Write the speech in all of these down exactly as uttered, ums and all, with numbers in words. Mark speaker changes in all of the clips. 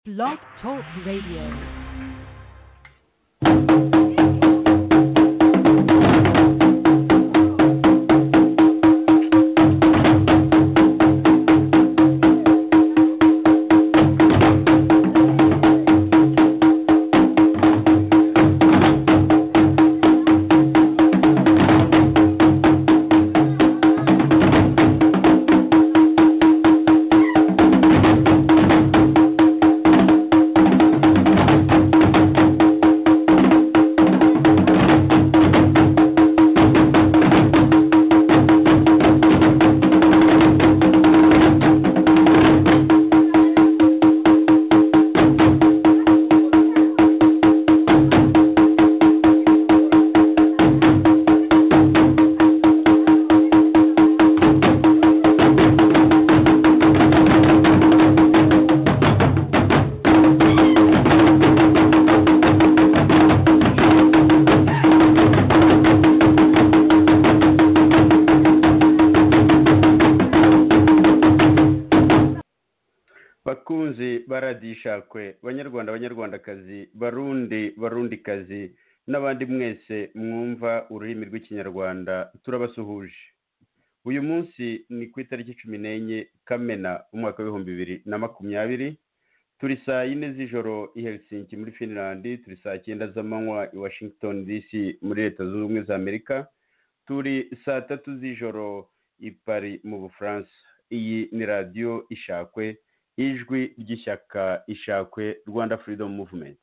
Speaker 1: Blog Talk Radio.
Speaker 2: Ishakwe banyarwanda banyarwandakazi barundi barundikazi n'abandi mwese mwumva ururimi rw'ikinyarwanda turabasuhuje. Uyu munsi ni ku itariki cumi n'enye Kamena umwaka w'ibihumbi bibiri na makumyabiri. Turi saa yine z'ijoro i Helsinki muri Finland, turi saa cyenda z'amanywa i Washington D C muri Leta Zunze Ubumwe za Amerika, turi saa tatu z'ijoro i Paris mu Bufaransa. Iyi ni radio Ishakwe, ijwi ry'ishyaka Ishakwe Rwanda Freedom Movement.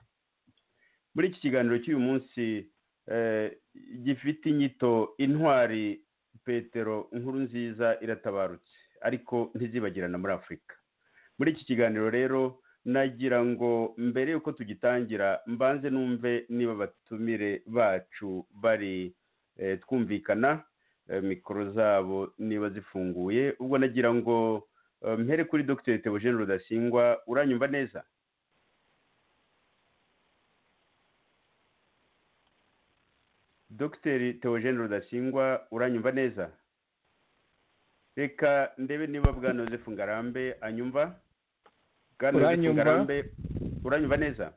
Speaker 2: Muri iki kiganiro cy'uyu munsi eh, gifite inyito intwari Petero Nkurunziza iratabarutse ariko ntizibagirana muri Afurika. Muri iki kiganiro rero nagira ngo mbere yuko tugitangira mbanze numve niba batumire bacu bari eh, twumvikana, eh, mikoro zabo niba zifunguye. Ubwo nagira ngo mpere kuri Dr Theogene Rudasingwa. Uranyumva neza? Dr Theogene Rudasingwa, uranyumva neza? Reka ndebe niba bwana Joseph Ngarambe anyumva. Bwana Joseph Ngarambe, uranyumva neza?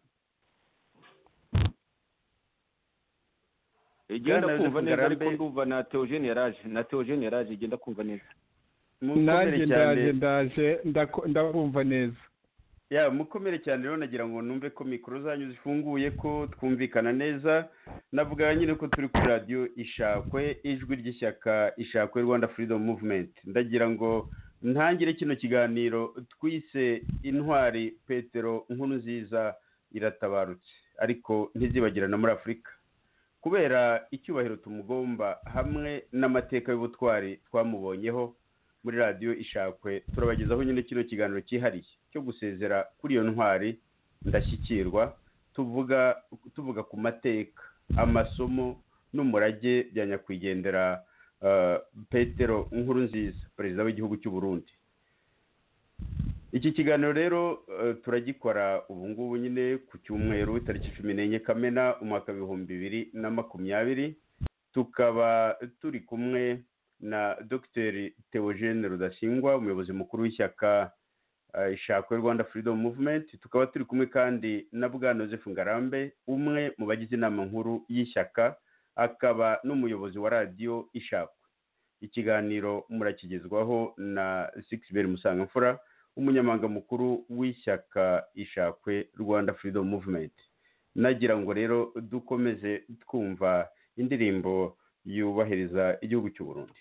Speaker 3: Igenda kumva neza ariko ndumva na Theogene yaraje na Theogene yaraje igenda kumva neza.
Speaker 4: Nanjye ndaje ndaje ndabumva neza.
Speaker 2: Ya mukomere cyane rero nagira ngo numve ko mikoro zanyu zifunguye, ko twumvikana neza. Navuga nyine ko turi kuri radio Ishakwe, ijwi ry'ishyaka Ishakwe Rwanda Freedom Movement. Ndagira ngo ntangire kino kiganiro twise intwari Petero Nkurunziza iratabarutse ariko ntizibagirana muri Afurika, kubera icyubahiro tumugomba hamwe n'amateka y'ubutwari twamubonyeho. Muri radio Ishakwe turabagezaho nyine kino kiganiro cyihariye cyo gusezera kuri iyo ntwari ndashyikirwa, tuvuga tuvuga ku mateka, amasomo n'umurage bya nyakwigendera uh, Petero Nkurunziza, perezida w'igihugu cy'u Burundi. Iki kiganiro rero uh, turagikora ubu ngubu nyine ku cyumweru tariki cumi n'enye Kamena umwaka w'ibihumbi bibiri na makumyabiri. Tukaba turi kumwe na Dr Theogene Rudasingwa, umuyobozi mukuru w'ishyaka uh, Ishakwe Rwanda Freedom Movement. Tukaba turi kumwe kandi na bwana Joseph Ngarambe, umwe mu bagize inama nkuru y'ishyaka, akaba n'umuyobozi wa radio Ishakwe. Ikiganiro murakigezwaho na Sixbert Musangamfura, umunyamabanga mukuru w'ishyaka Ishakwe Rwanda Freedom Movement. Nagira ngo rero dukomeze twumva indirimbo yubahiriza igihugu cy'u Burundi.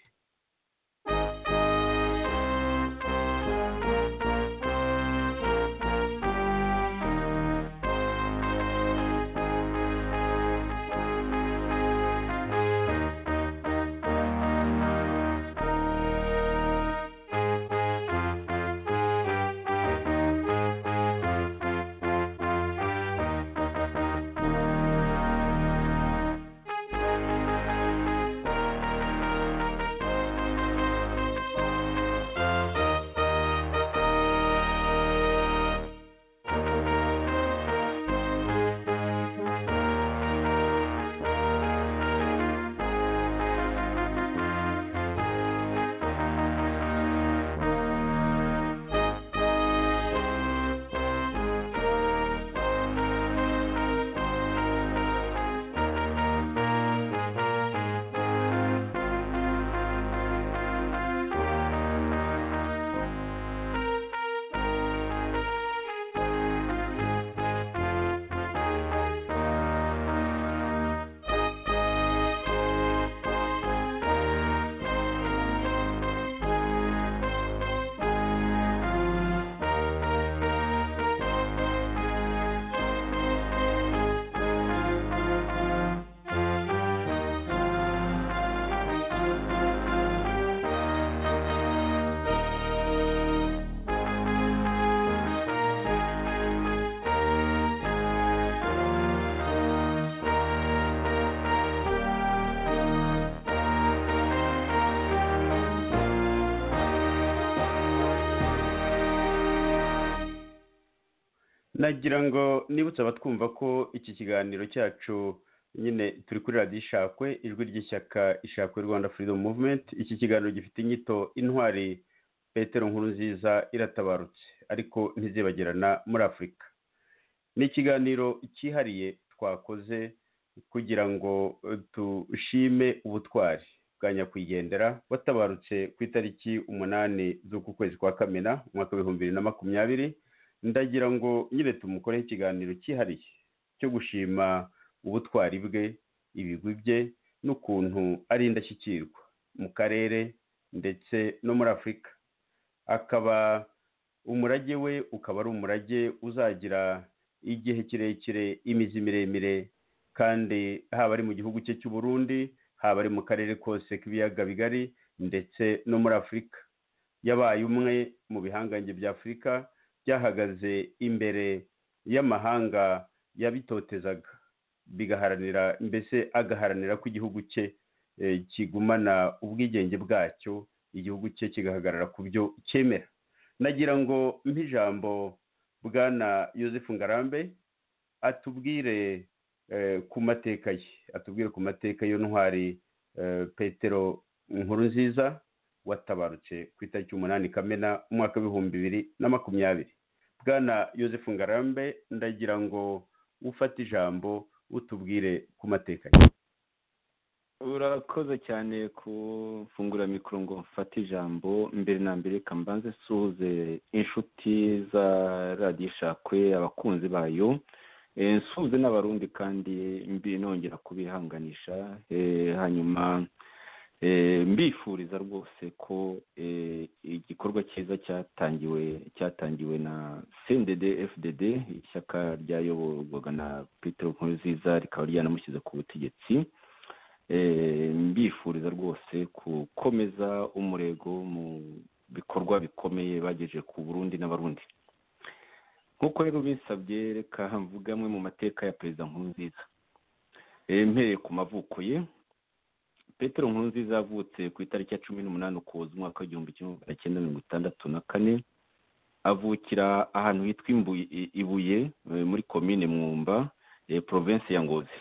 Speaker 2: nagira ngo nibutse abatwumva ko iki kiganiro cyacu nyine turi kuri radiyo ishakwe ijwi ry'ishyaka ishakwe Rwanda Freedom Movement. Iki kiganiro gifite inyito intwari Petero Nkurunziza iratabarutse ariko ntizibagirana muri Afurika. Ni ikiganiro cyihariye twakoze kugira ngo tushime ubutwari bwa nyakwigendera watabarutse ku itariki umunani z'uku kwezi kwa Kamena umwaka w'ibihumbi bibiri na makumyabiri. Ndagira ngo nyine tumukoreho ikiganiro cyihariye cyo gushima ubutwari bwe, ibigwi bye n'ukuntu ari indashyikirwa mu karere ndetse no muri Afurika. Akaba umurage we ukaba ari umurage uzagira igihe kirekire, imizi miremire, kandi haba ari mu gihugu cye cy'u Burundi, haba ari mu karere kose k'ibiyaga bigari ndetse no muri Afurika. Yabaye umwe mu bihangange bya Afurika byahagaze imbere y'amahanga yabitotezaga, bigaharanira mbese agaharanira ko igihugu cye e, kigumana ubwigenge bwacyo, igihugu cye kigahagarara ku byo cyemera. Nagira ngo mpijambo bwana Yozefu Ngarambe atubwire e, ku mateka ye, atubwire ku mateka yo ntwari e, Petero Nkurunziza watabarutse ku itariki umunani Kamena umwaka w'ibihumbi bibiri na makumyabiri. Bwana Yozefu Ngarambe, ndagira ngo ufate ijambo utubwire ku mateka ye.
Speaker 3: Urakoze cyane kufungura mikoro ngo mfate ijambo. Mbere na mbere kambanze suze inshuti za radiyo ishakwe, abakunzi bayo, nsuze n'abarundi kandi mbi nongera kubihanganisha, hanyuma mbifuriza rwose ko igikorwa cyiza cyatangiwe cyatangiwe na C N D D F D D, ishyaka ryayoborwaga na Petero Nkurunziza rikaba ryanamushyize ku butegetsi. Mbifuriza rwose gukomeza umurego mu bikorwa bikomeye bagejeje ku Burundi n'abarundi. Nk'uko rero bisabye, reka mvuga amwe mu mateka ya Perezida Nkurunziza. Mpereye ku mavuko ye. Petero Nkurunziza yavutse ku itariki ya cumi n'umunani Ukuboza umwaka w'igihumbi kimwe magana cyenda mirongo itandatu na kane. Avukira ahantu hitwa Ibuye muri komine Mwumba, province ya Ngozi.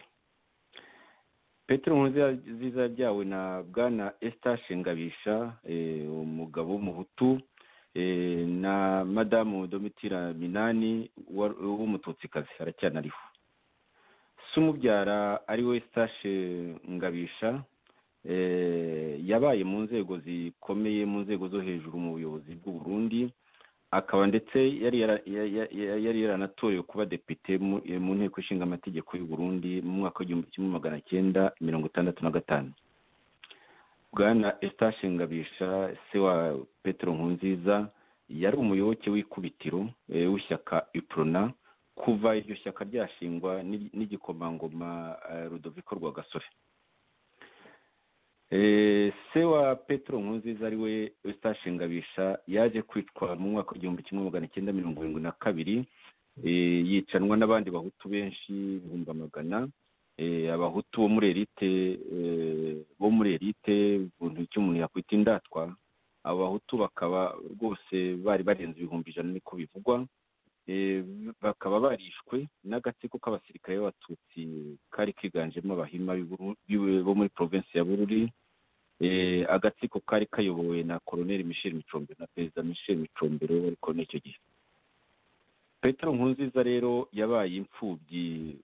Speaker 3: Petero Nkurunziza yabyawe na bwana Eustache Ngabisha, umugabo w'umuhutu, na madamu Domitira Minani w'umututsikazi aracyanariho. Se umubyara ari we Eustache Ngabisha yabaye mu nzego zikomeye, mu nzego zo hejuru mu buyobozi bw'u Burundi, akaba ndetse yari yari yaranatorewe kuba depite mu nteko ishinga amategeko y'u Burundi mu mwaka w'igihumbi kimwe magana cyenda mirongo itandatu na gatanu. Bwana Eustache Ngabisha, se wa Petero Nkurunziza, yari umuyoboke w'ikubitiro w'ishyaka Iprona kuva iryo shyaka ryashingwa n'igikomangoma Rudoviko Rwagasore. Se wa Petero Nkurunziza ari we Eustache Ngabisha yaje kwicwa mu mwaka w'igihumbi kimwe magana cyenda mirongo irindwi na kabiri, yicanwa n'abandi bahutu benshi ibihumbi amagana, abahutu bo muri elite bo muri elite buntu icyo umuntu yakwita indatwa. Abo bahutu bakaba rwose bari barenze ibihumbi ijana niko bivugwa, bakaba barishwe n'agatsiko k'abasirikare b'abatutsi kari kiganjemo abahima bo muri province ya Bururi. Agatsiko kari kayobowe na Colonel Michel Micombero na Perezida Michel Micombero ariko n'icyo gihe. Petero Nkurunziza rero yabaye imfubyi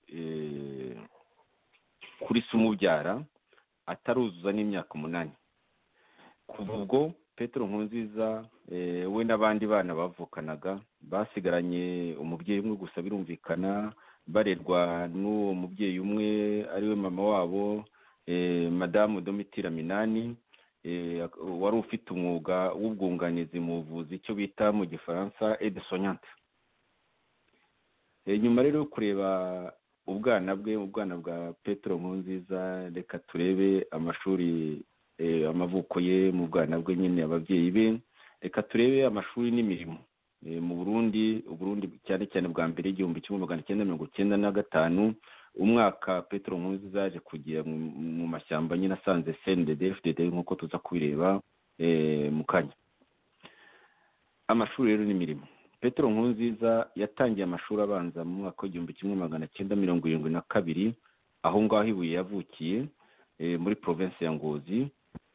Speaker 3: kuri se umubyara ataruzuza n'imyaka umunani. Kuva ubwo Petero Nkurunziza we n'abandi bana bavukanaga basigaranye umubyeyi umwe gusa, birumvikana barerwa n'uwo mubyeyi umwe ariwe mama wabo, madamu Domitira Minani, wari ufite umwuga w'ubwunganizi mu buvuzi, icyo bita mu gifaransa aide soignante. Nyuma rero yo kureba ubwana bwe, ubwana bwa Petero Nkurunziza, reka turebe amashuri, amavuko ye mu bwana bwe nyine, ababyeyi be. Reka turebe amashuri n'imirimo mu Burundi. Uburundi cyane cyane bwa mbere igihumbi kimwe magana cyenda mirongo cyenda na gatanu, umwaka Petero Nkurunziza yaje kujya mu mashyamba nyine asanze C N D D F D D nk'uko tuza kubireba mu kanya. Amashuri rero n'imirimo. Petero Nkurunziza yatangiye amashuri abanza mu mwaka w'igihumbi kimwe magana cyenda mirongo irindwi na kabiri aho ngaho Ibuye yavukiye muri province ya Ngozi.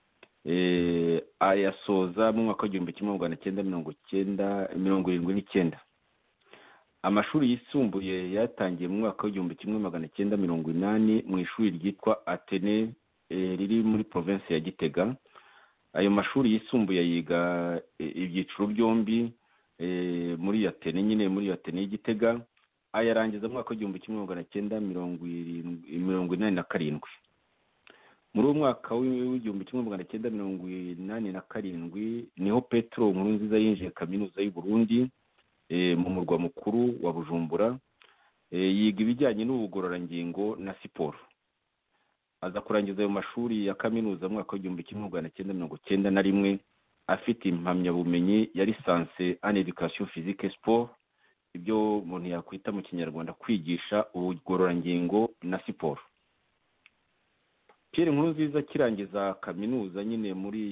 Speaker 3: Ayasoza mu mwaka w'igihumbi kimwe magana cyenda mirongo cyenda mirongo irindwi n'icyenda. Amashuri yisumbuye yatangiye mu mwaka w'igihumbi kimwe magana cyenda mirongo inani mu ishuri ryitwa Atene riri muri province ya Gitega. Ayo mashuri yisumbuye yiga ibyiciro byombi muri Atene nyine muri Atene y'Igitega. Ayarangiza mu mwaka w'igihumbi kimwe magana cyenda mirongo inani na karindwi. Muri uwo mwaka w'igihumbi kimwe magana cyenda mirongo inani na karindwi niho Petero Nkurunziza yinjiye kaminuza y'u Burundi mu murwa mukuru wa Bujumbura, yiga ibijyanye n'ubugororangingo na siporo. Aza kurangiza ayo mashuri ya kaminuza mu mwaka w'igihumbi kimwe magana cyenda mirongo cyenda na rimwe afite impamyabumenyi ya licence en education physique et sport, ibyo umuntu yakwita mu Kinyarwanda kwigisha ubugororangingo na siporo. Pierre Nkurunziza kirangiza kaminuza nyine muri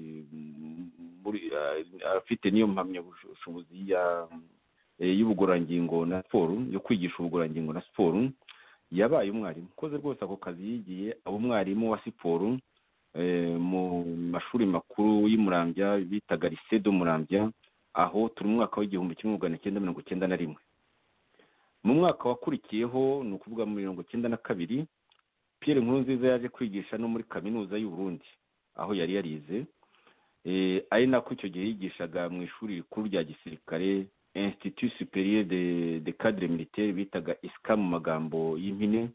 Speaker 3: muri afite niyo mpamyabushobozi ya y'ubugororangingo na siporo, yo kwigisha ubugororangingo na siporo, yabaye umwarimu. Koze rwose ako kazi yigiye abo umwarimu wa siporo mu mashuri makuru y'Umurambya bitaga Lycée de Murambya, aho turi mu mwaka w'igihumbi kimwe magana cyenda mirongo cyenda na rimwe. Mu mwaka wakurikiyeho ni ukuvuga mu mirongo cyenda na kabiri, Pierre Nkurunziza yaje kwigisha no muri kaminuza y'u Burundi aho yari yarize, eh ari nako icyo gihe yigishaga mu ishuri rikuru rya gisirikare Institut Supérieur de de Cadre Militaire bitaga I S C A mu magambo y'impine.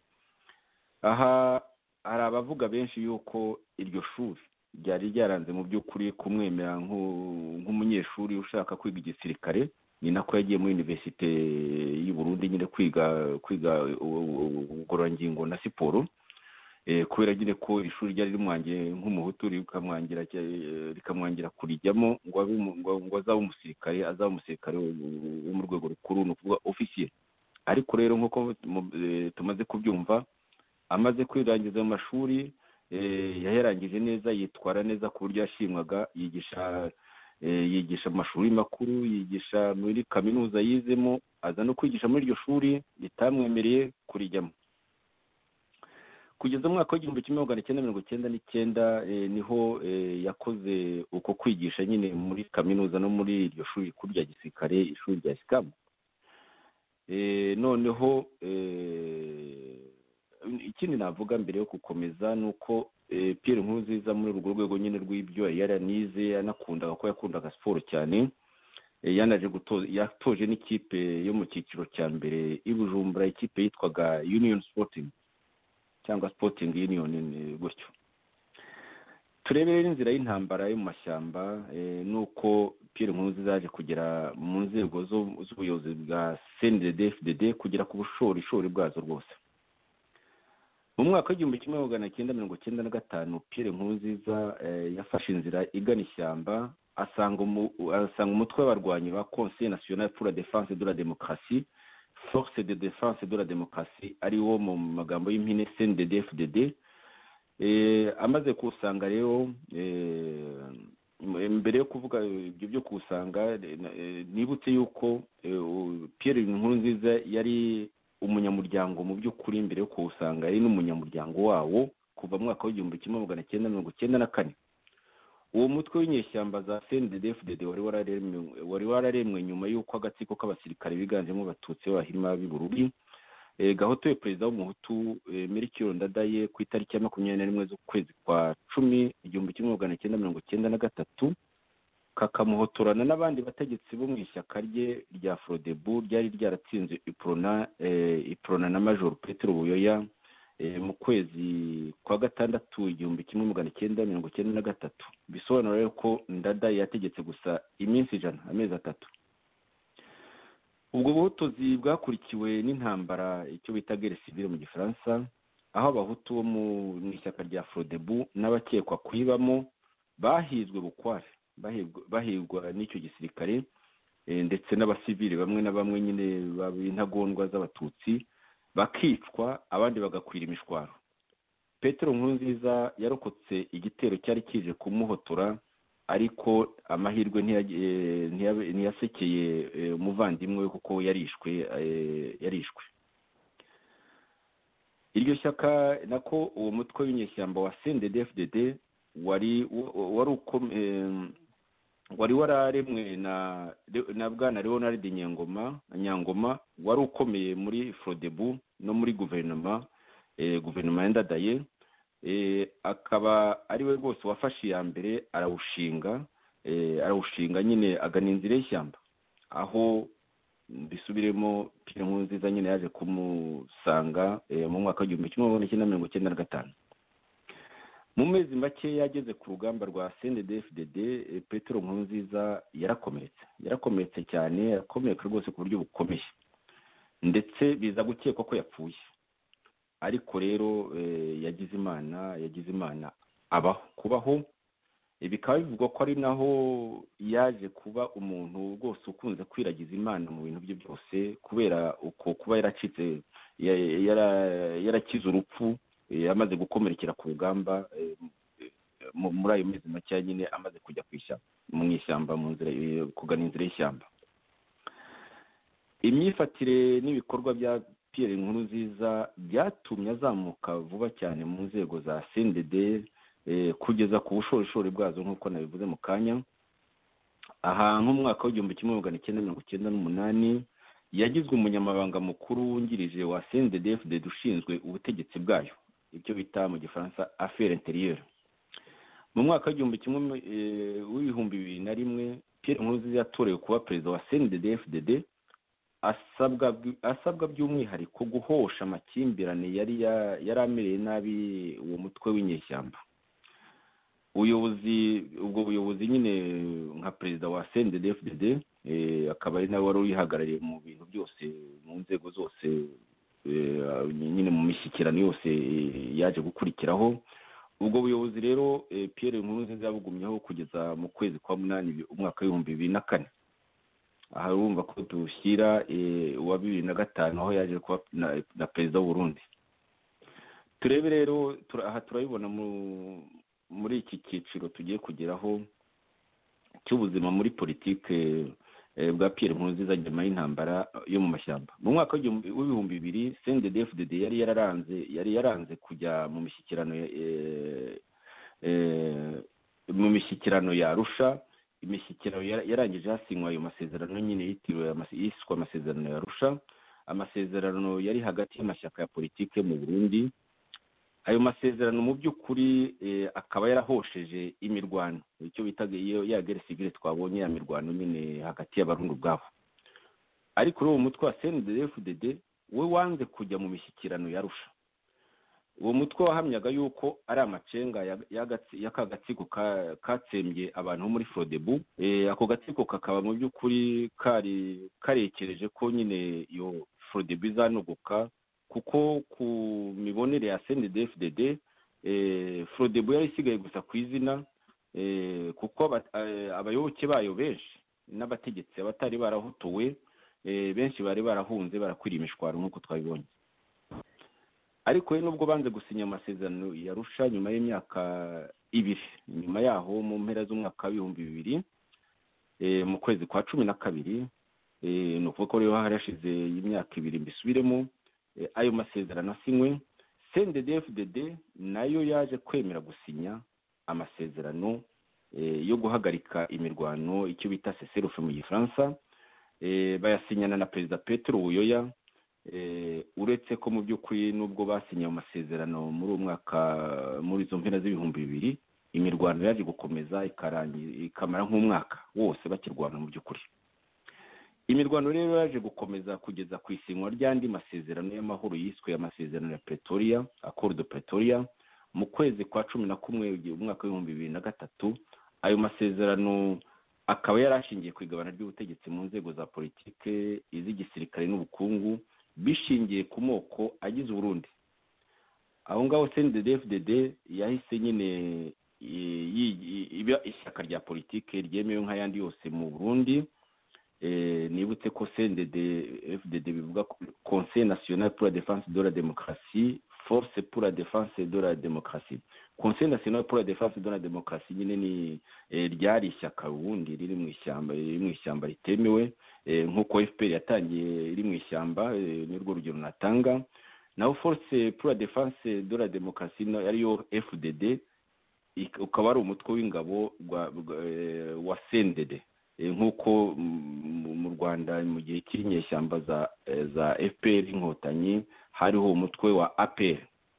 Speaker 3: Aha hari abavuga benshi yuko iryo shuri ryari ryaranze mu by'ukuri kumwemera nk'umunyeshuri ushaka kwiga igisirikare. Ni nako yagiye muri Université y'u Burundi nyine kwiga kwiga ubugororangingo na siporo. Eh kubera nyine ko ishuri ryari rimwangiye nk'umuhutu rikamwangira rikamwangira kurijyamo ngo ngo azaba umusirikare azaba umusirikare wo mu rwego rukuru, no kuvuga officier. Ariko rero nkuko tumaze kubyumva, amaze kwirangiza mu mashuri yayarangije neza, yitwara neza ku buryo yashimwaga, yigisha yigisha amashuri makuru, yigisha muri kaminuza yizemo, aza no kwigisha muri iryo shuri ritamwemereye kurijyamo. Kugeza mu mwaka w'igihumbi kimwe magana cyenda mirongo cyenda n'icyenda niho yakoze uko kwigisha nyine muri kaminuza no muri iryo shuri rikuru rya gisirikare, ishuri rya I S C A. Noneho ikindi navuga mbere yo gukomeza nuko Pierre Nkurunziza muri urwo rwego nyine rw'ibyo yaranize, anakundaga ko yakundaga siporo cyane. Yanaje gutoza yatoje n'ikipe yo mu cyiciro cya mbere i Bujumbura, ikipe yitwaga Union Sporting cyangwa Sporting Union gutyo. Turebere inzira y'intambara yo mu mashyamba nuko Pierre Nkurunziza yaje kugera mu nzego z'ubuyobozi bwa C N D D F D D kugera ku bushorishori bwazo rwose. Mu mwaka w'igihumbi kimwe magana cyenda mirongo cyenda na gatanu Pierre Nkurunziza yafashe inzira igana ishyamba, asanga asanga umutwe w'abarwanyi ba Conseil National pour la Défense de la Démocratie, Force de Défense de la Démocratie, ari wo mu magambo y'impine C N D D F D D. Eh amaze kusanga rero mbere yo kuvuga ibyo byo kusanga nibutse yuko Pierre Nkurunziza yari umunyamuryango mu by'ukuri mbere yo kusanga ari n'umunyamuryango wawo kuva mu mwaka w'igihumbi kimwe magana cyenda mirongo cyenda na kane. Uwo mutwe w'inyeshyamba za C N D D F D D wari wararemwe wari wararemwe nyuma y'uko agatsiko k'abasirikare biganjemo abatutsi b'abahima b'i Burundi gahotoye perezida w'umuhutu Melchior Ndadaye ku itariki ya makumyabiri na rimwe z'ukwezi kwa cumi igihumbi kimwe magana cyenda mirongo cyenda na gatatu, kakamuhotorana n'abandi bategetsi bo mu ishyaka rye rya Frodebu ryari ryaratsinze Iprona Iprona na Major Petero Buyoya mu kwezi kwa gatandatu igihumbi kimwe magana cyenda mirongo cyenda na gatatu. Bisobanura ko Ndadaye yategetse gusa iminsi ijana, amezi atatu. Ubwo buhutozi bwakurikiwe n'intambara icyo bita guerre civile mu Gifaransa, aho abahutu bo mu ishyaka rya Frodebu n'abakekwa kwibamo bahizwe bukware, bahigwa n'icyo gisirikare ndetse n'abasivili bamwe na bamwe nyine babintagondwa z'abatutsi bakicwa, abandi bagakwira imishwaro. Petero Nkurunziza yarokotse igitero cyari kije kumuhotora ariko amahirwe ntiyasekeye umuvandimwe we kuko yarishwe yarishwe iryo shyaka nako uwo mutwe w'inyeshyamba wa C N D D F D D wari wari wari wararemwe na na bwana Leonard Nyangoma Nyangoma wari ukomeye muri Frodebu no muri guverinoma eh guverinoma y'Ndadaye eh akaba ari we rwose wafashe ya mbere arawushinga eh arawushinga nyine agana inzira y'ishyamba aho bisubiremo Pierre Nkurunziza nyine yaje kumusanga eh, mu mwaka w'igihumbi kimwe magana cyenda mirongo icyenda na gatanu. Mu mezi make yageze ku rugamba rwa C N D D F D D eh, Petero Nkurunziza yarakomeretse yarakomeretse cyane yarakomereka rwose ku buryo bukomeye ndetse biza gukekwa ko yapfuye, ariko rero eh, yagize imana yagize imana abaho kubaho bikaba bivugwa ko ari naho yaje kuba umuntu rwose ukunze kwiragiza imana mu bintu bye byose kubera uko kuba yaracitse yarakize urupfu yamaze gukomerekera ku rugamba muri ayo mezi make nyine amaze kujya kwishyamba mu ishyamba mu nzira kugana inzira y'ishyamba. Imyifatire n'ibikorwa bya Pierre Nkurunziza byatumye azamuka vuba cyane mu nzego za C N D D kugeza ku bushorishori bwazo nk'uko nabivuze mu kanya. Aha nk'umwaka w'igihumbi kimwe magana cyenda mirongo icyenda n'umunani yagizwe umunyamabanga mukuru wungirije wa C N D D F D D ushinzwe ubutegetsi bwayo, ibyo bita mu gifaransa affaires intérieures. Mu mwaka w'igihumbi kimwe w'ibihumbi bibiri na rimwe Pierre Nkurunziza yatorewe kuba perezida wa C N D D F D D asabwa asabwa by'umwihariko guhosha amakimbirane yari yaramereye nabi uwo mutwe w'inyeshyamba. Ubuyobozi ubwo buyobozi nyine nka perezida wa C N D D F D D eh, akaba ari nawe wari uyihagarariye mu bintu byose mu nzego zose eh, nyine mu mishyikirano yose eh, yaje gukurikiraho. Ubwo buyobozi rero eh, Pierre Nkurunziza yabugumyeho kugeza mu kwezi kwa munani umwaka w'ibihumbi bibiri na kane. Aha urumva ko dushyira eh, uwa bibiri na gatanu aho yaje kuba na, na perezida w'u Burundi. Turebe rero tura, aha turabibona mu muri iki cyiciro tugiye kugeraho cy'ubuzima muri politike eh, bwa Pierre Nkurunziza nyuma y'intambara yo mu mashyamba. Mu mwaka w'ibihumbi bibiri C N D D F D D yari yararanze yari yaranze kujya mu mishyikirano eh, eh, mu mishyikirano ya Arusha. Imishyikirano yarangije hasinywa ayo masezerano nyine yitiriwe yiswe amasezerano ya Arusha. Amasezerano yari hagati y'amashyaka ya politike mu Burundi. Ayo masezerano mu by'ukuri eh, akaba yarahosheje imirwano, icyo bitaga iyo ya guerre civile twabonye ya mirwano nyine hagati y'abarundi ubwabo. Ariko uwo mutwe wa C N D D F D D we wanze kujya mu mishyikirano ya Arusha. Uwo mutwe wahamyaga yuko ari amacenga y'akagatsiko katsembye abantu muri Frodebu. Eh, ako gatsiko kakaba mu by'ukuri kari karekereje ko nyine iyo Frodebu izanogoka, kuko ku mibonere ya C N D D F D D eh, Frodebu yari isigaye gusa ku izina eh, kuko abayoboke bayo benshi n'abategetsi abatari barahutuwe eh, benshi bari barahunze barakwira imishwaro nk'uko twabibonye. Ariko nubwo banze gusinya amasezerano ya Arusha nyuma y'imyaka ibiri, nyuma yaho mu mpera z'umwaka w'ibihumbi bibiri eh, mu kwezi kwa cumi na kabiri eh, no kuko rero harashize imyaka ibiri mbisubiremo eh, ayo masezerano asinywe. C N D D F D D nayo yaje kwemera gusinya amasezerano eh, yo guhagarika imirwano, icyo bita cessez-le-feu mu Gifaransa. Eh, bayasinyana na Perezida Petero Buyoya. Eh, uretse ko mu by'ukuri nubwo basinye amasezerano muri umwaka muri zo mpera z'ibihumbi bibiri, imirwano yaje gukomeza ikarangira ikamara nk'umwaka wose bakirwana mu by'ukuri. Imirwano rero yaje gukomeza kugeza ku isinywa ry'andi masezerano y'amahoro yiswe amasezerano ya Pretoria, Accord de Pretoria, mu kwezi kwa cumi na kumwe umwaka w'ibihumbi bibiri na gatatu. Ayo masezerano akaba yarashingiye ku igabana ry'ubutegetsi mu nzego za politike, iz'igisirikare n'ubukungu bishingiye ku moko agize Burundi. Aho ngaho C N D D F D D yahise nyine iba ishyaka rya politike ryemewe nk'ayandi yose mu Burundi. Eh, nibutse ko C N D D F D D bivuga Conseil National pour la Défense de la Démocratie, force pour la défense de la démocratie. Conseil national pour la défense de la démocratie nyine ni ryari ishyaka ubundi riri mu ishyamba riri mu ishyamba ritemewe nk'uko F P R yatangiye iri mu ishyamba n'urwo rugero natanga. Naho force pour la défense de la démocratie ariyo F D D ukaba ari umutwe w'ingabo wa C N D D nk'uko mu Rwanda mu gihe cy'inyeshyamba za za F P R inkotanyi hariho umutwe wa A P R.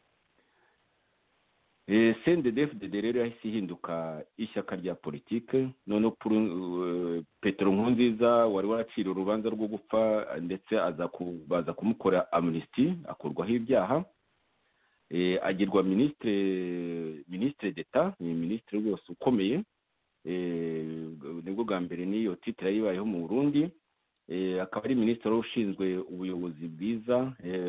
Speaker 3: C N D D F D D rero yahise ihinduka ishyaka rya politike. None Petero Nkurunziza wari waracira urubanza rwo gupfa ndetse aza kubaza kumukora amnesty akurwaho ibyaha, agirwa ministre ministre d'Etat, ni ministre rwose ukomeye, nibwo bwa mbere niyo titre yibayeho mu Burundi. Akaba ari ministre ushinzwe ubuyobozi bwiza,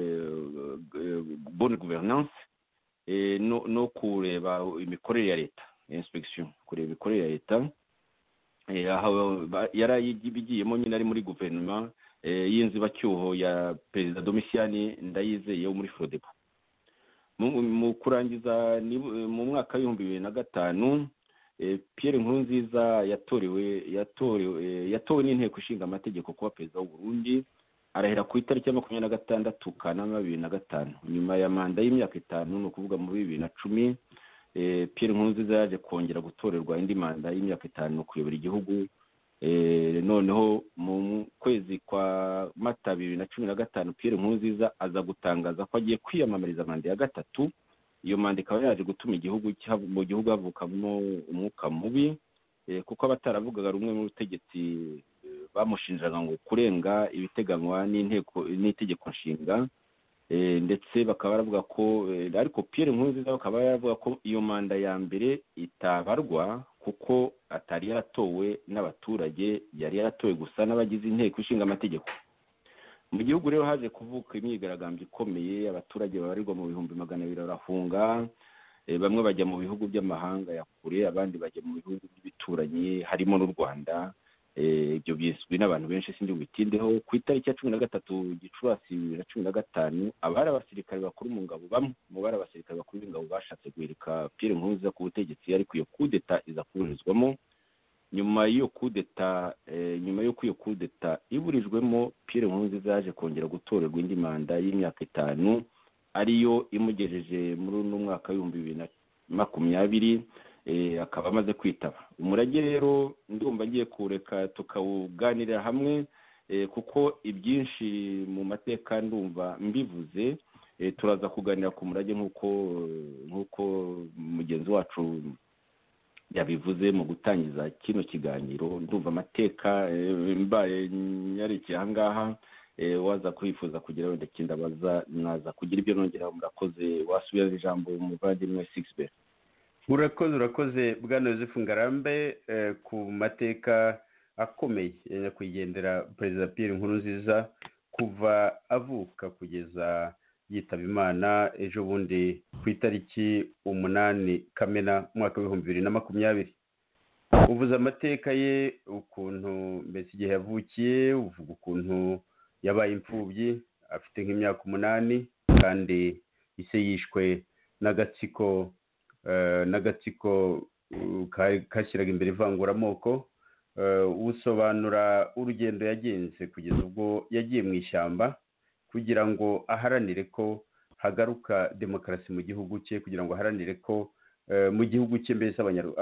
Speaker 3: bonne gouvernance, no no kureba imikorere ya leta, inspection, kureba imikorere ya leta. Yarayigiyemo nyine ari muri guverinoma y'inzibacyuho ya Perezida Domitian Ndayizeye wo muri Frodebu. Mu kurangiza mu mwaka w'ibihumbi bibiri na gatanu Pierre Nkurunziza yatorewe yatorewe yatowe n'inteko ishinga amategeko kuba perezida w'u Burundi, arahera ku itariki ya makumyabiri na gatandatu Kanama bibiri na gatanu. Nyuma ya manda y'imyaka itanu, ni ukuvuga muri bibiri na cumi, Pierre Nkurunziza yaje kongera gutorerwa indi manda y'imyaka itanu kuyobora igihugu. Noneho mu kwezi kwa Mata bibiri na cumi na gatanu Pierre Nkurunziza aza gutangaza ko agiye kwiyamamariza manda ya gatatu. Iyo manda ikaba yaje gutuma igihugu mu gihugu havukamo umwuka mubi, kuko abataravugaga rumwe mu butegetsi bamushinjaga ngo kurenga ibiteganywa n'inteko n'itegeko nshinga, ndetse bakaba baravuga ko ariko Pierre Nkurunziza akaba yaravuga ko iyo manda ya mbere itabarwa kuko atari yaratowe n'abaturage, yari yaratowe gusa n'abagize inteko ishinga amategeko. Mu gihugu rero haje kuvuka imyigaragambyo ikomeye, abaturage babarirwa mu bihumbi magana abiri barahunga, bamwe bajya mu bihugu by'amahanga ya kure, abandi bajya mu bihugu by'ibituranyi harimo n'u Rwanda. Ibyo bizwi n'abantu benshi sindi bitindeho. Ku itariki ya cumi na gatatu Gicurasi bibiri na cumi na gatanu abari abasirikare bakuru mu ngabo, bamwe mu bari abasirikare bakuru b'ingabo bashatse guhirika Pierre Nkurunziza ku butegetsi, ariko iyo coup d'etat iza kuburizwamo. Nyuma y'iyo coup d'etat nyuma yo kuyo coup d'etat iburijwemo, Pierre Nkurunziza yaje kongera gutorerwa indi manda y'imyaka itanu, ariyo imugejeje muri uno mwaka w'ibihumbi bibiri na makumyabiri. Akaba amaze kwitaba. Umurage rero ndumva ngiye kureka tukawuganirira hamwe, kuko ibyinshi mu mateka ndumva mbivuze. Turaza kuganira ku murage nk'uko nk'uko mugenzi wacu yabivuze mu gutangiza kino kiganiro. Ndumva amateka mbaye nyarekeye aha ngaha, waza kwifuza kugira wenda kindabaza naza kugira ibyo nongera. Murakoze, wasubiza ijambo umuvandimwe Sixbert.
Speaker 2: Urakoze urakoze Bwana Joseph Ngarambe ku mateka akomeye nyakwigendera Perezida Pierre Nkurunziza kuva avuka kugeza yitaba Imana ejo bundi ku itariki umunani Kamena mwaka w'ibihumbi bibiri na makumyabiri. Uvuze amateka ye, ukuntu mbese igihe yavukiye, uvuga ukuntu yabaye imfubyi afite nk'imyaka umunani, kandi ise yishwe n'agatsiko n'agatsiko kashyiraga imbere ivanguramoko. Usobanura urugendo yagenze kugeza ubwo yagiye mu ishyamba kugira ngo aharanire ko hagaruka demokarasi mu gihugu cye, kugira ngo aharanire ko mu gihugu cye mbese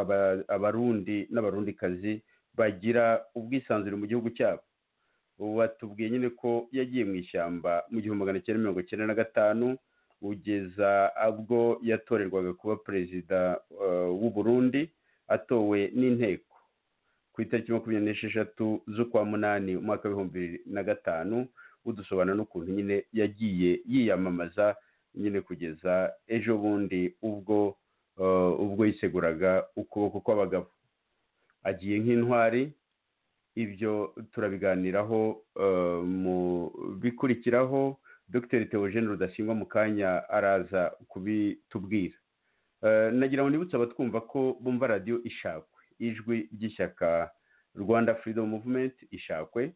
Speaker 2: abarundi n'abarundikazi bagira ubwisanzure mu gihugu cyabo. Watubwiye nyine ko yagiye mu ishyamba mu gihumbi magana cyenda mirongo cyenda na gatanu, ugeza ubwo yatorerwaga kuba perezida w'u Burundi, atowe n'inteko ku itariki makumyabiri n'esheshatu z'ukwa munani umwaka w'ibihumbi bibiri na gatanu. Udusobanura n'ukuntu nyine yagiye yiyamamaza nyine kugeza ejo bundi ubwo ubwo yiseguraga ukuboko kw'abagabo, agiye nk'intwari. Ibyo turabiganiraho mu bikurikiraho. Dr Theogene Rudasingwa mu kanya araza kubitubwira. Nagira ngo nibutse abatwumva ko bumva radio Ishakwe, ijwi ry'ishyaka Rwanda Freedom Movement Ishakwe.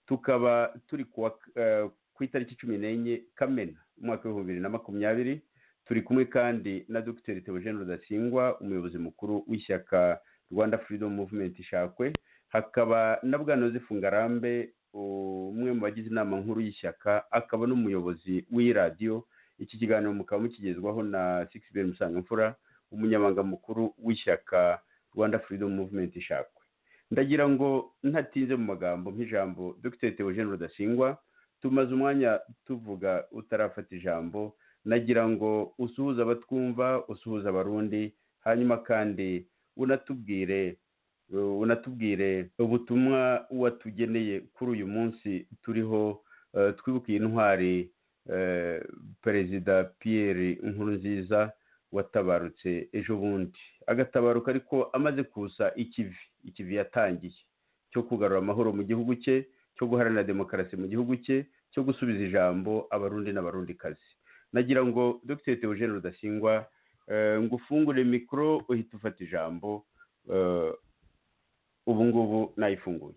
Speaker 2: Tukaba turi ku itariki cumi n'enye Kamena umwaka w'ibihumbi bibiri na makumyabiri. turi kumwe kandi na Dr Theogene Rudasingwa umuyobozi mukuru w'ishyaka Rwanda Freedom Movement Ishakwe, hakaba na Bwana Joseph Ngarambe umwe mu bagize inama nkuru y'ishyaka akaba n'umuyobozi w'iyi radio. Iki kiganiro mukaba mukigezwaho na Sixbert Musangamfura umunyamabanga mukuru w'ishyaka Rwanda Freedom Movement Ishakwe. Ndagira ngo ntatinze mu magambo nk'ijambo Dr Theogene Rudasingwa, tumaze umwanya tuvuga utarafata ijambo, nagira ngo usuhuza abatwumva, usuhuza abarundi, hanyuma kandi unatubwire unatubwire ubutumwa watugeneye kuri uyu munsi turiho uh, twibukiye intwari uh, Perezida Pierre Nkurunziza watabarutse ejo bundi, agatabaruka ariko amaze kusa ikivi ikivi yatangiye cyo kugarura amahoro mu gihugu cye, cyo guharanira demokarasi mu gihugu cye, cyo gusubiza ijambo abarundi n'abarundikazi. Nagira ngo Dr Theogene Rudasingwa uh, ngufungure mikro uhita ufata ijambo. uh, ubu ngubu nayifunguye.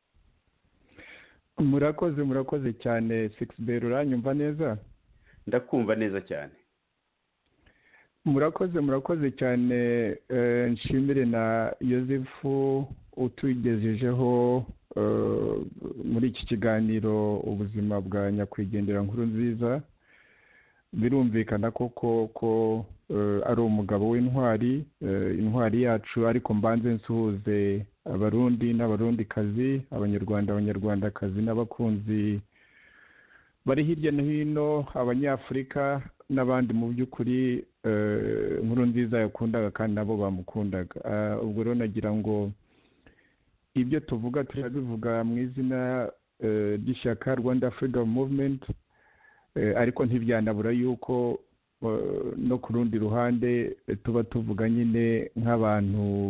Speaker 4: Murakoze murakoze cyane Sixbert, uranyumva neza?
Speaker 2: Ndakumva neza cyane.
Speaker 4: Murakoze murakoze cyane. uh, nshimire na Joseph utugejejeho uh, muri iki kiganiro ubuzima bwa nyakwigendera Nkurunziza. Birumvikana koko ko uh, ari umugabo w'intwari, uh, intwari yacu, ariko mbanze nsuhuze abarundi n'abarundikazi, abanyarwanda abanyarwandakazi n'abakunzi bari hirya no hino, abanyafurika n'abandi mu by'ukuri uh, Nkurunziza yakundaga kandi nabo bamukundaga. Uh, ubwo rero nagira ngo ibyo tuvuga turabivuga mu izina uh, ry'ishyaka Rwanda Freedom Movement, ariko ntibyanabura yuko no ku rundi ruhande tuba tuvuga nyine nk'abantu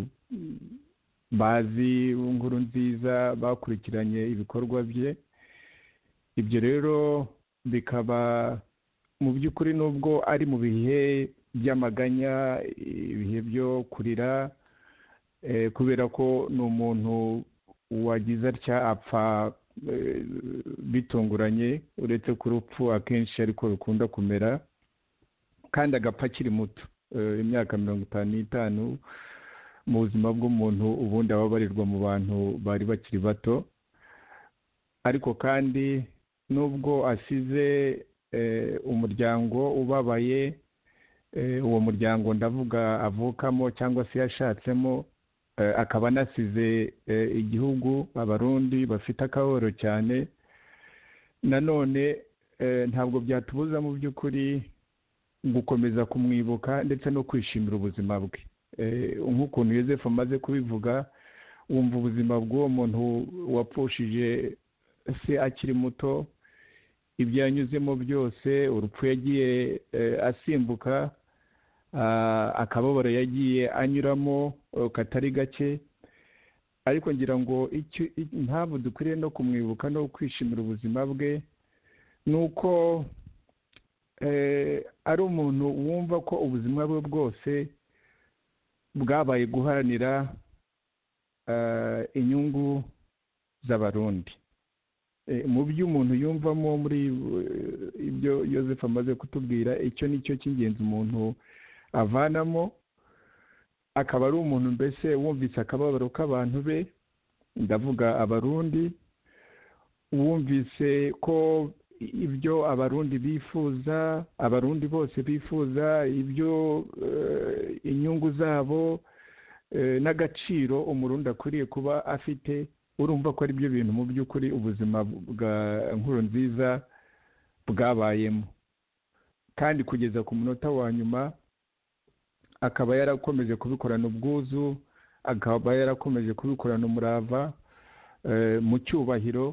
Speaker 4: bazi Nkurunziza, bakurikiranye ibikorwa bye. Ibyo rero bikaba mu by'ukuri nubwo ari mu bihe by'amaganya, ibihe byo kurira, kubera ko ni umuntu wagize atya apfa bitunguranye, uretse ku rupfu akenshi ariko rukunda kumera, kandi agapfa akiri muto, imyaka mirongo itanu n'itanu mu buzima bw'umuntu ubundi ababarirwa mu bantu bari bakiri bato. Ariko kandi nubwo asize umuryango ubabaye, uwo muryango ndavuga avukamo cyangwa se yashatsemo, akaba anasize igihugu, abarundi bafite akababaro cyane. Nanone ntabwo byatubuza mu by'ukuri gukomeza kumwibuka ndetse no kwishimira ubuzima bwe. Nk'ukuntu Joseph amaze kubivuga, wumva ubuzima bw'uwo muntu wapfushije se akiri muto, ibyo yanyuzemo byose, urupfu yagiye asimbuka, akababaro yagiye anyuramo katari gake. Ariko ngira ngo impamvu dukwiriye no kumwibuka no kwishimira ubuzima bwe ni uko ari umuntu wumva ko ubuzima bwe bwose bwabaye guharanira inyungu z'abarundi. Mu byo umuntu yumvamo muri ibyo Joseph amaze kutubwira, icyo ni cyo cy'ingenzi umuntu avanamo. Akaba ari umuntu mbese wumvise akababaro k'abantu be, ndavuga abarundi, wumvise ko ibyo abarundi bifuza, abarundi bose bifuza, ibyo inyungu zabo n'agaciro umurundi akwiriye kuba afite. Urumva ko ari byo bintu mu by'ukuri ubuzima bwa Nkurunziza bwabayemo, kandi kugeza ku munota wa nyuma akaba yarakomeje kubikorana ubwuzu, akaba yarakomeje kubikorana umurava, mu cyubahiro,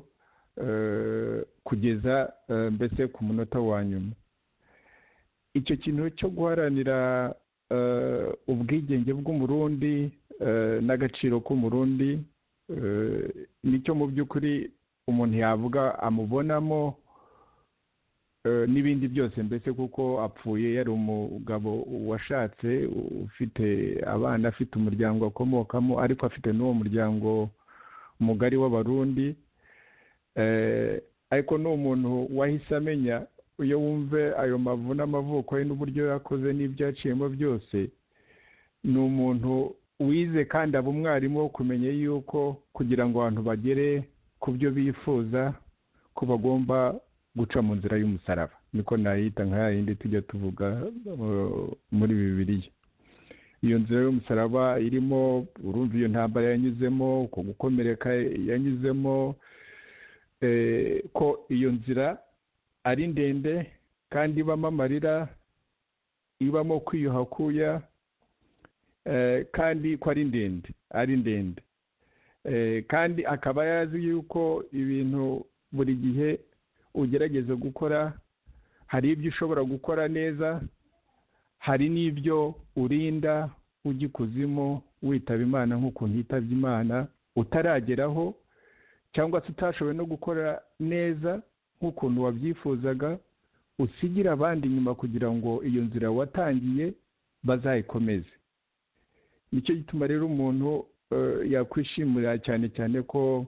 Speaker 4: kugeza mbese ku munota wa nyuma. Icyo kintu cyo guharanira ubwigenge bw'umurundi n'agaciro k'umurundi nicyo mu by'ukuri umuntu yavuga amubonamo n'ibindi byose mbese, kuko apfuye yari umugabo washatse, ufite abana, afite umuryango akomokamo, ariko afite n'uwo muryango mugari w'abarundi. Ariko ni umuntu wahise amenya iyo wumve ayo mavu n'amavuko ye n'uburyo yakoze n'ibyaciyemo byose, ni umuntu wize kandi aba umwarimu wo kumenya yuko kugira ngo abantu bagere ku byo bifuza ko bagomba guca mu nzira y'umusaraba, niko nayita nka yindi tujya tuvuga muri Bibiliya. Iyo nzira y'umusaraba irimo, urumva iyo ntambara yanyuzemo, uko gukomereka yanyuzemo, ko iyo nzira ari ndende kandi ibamo amarira, ibamo kwiyuha kuya, kandi ko ari ndende ari ndende kandi akaba yazi yuko ibintu buri gihe ugerageza gukora, hari ibyo ushobora gukora neza, hari n'ibyo urinda ujya ikuzimu witaba Imana nk'ukuntu yitabye Imana utarageraho, cyangwa se utashoboye no gukora neza nk'ukuntu wabyifuzaga, usigira abandi inyuma kugira ngo iyo nzira watangiye bazayikomeze. Nicyo gituma rero umuntu yakwishimira cyane cyane ko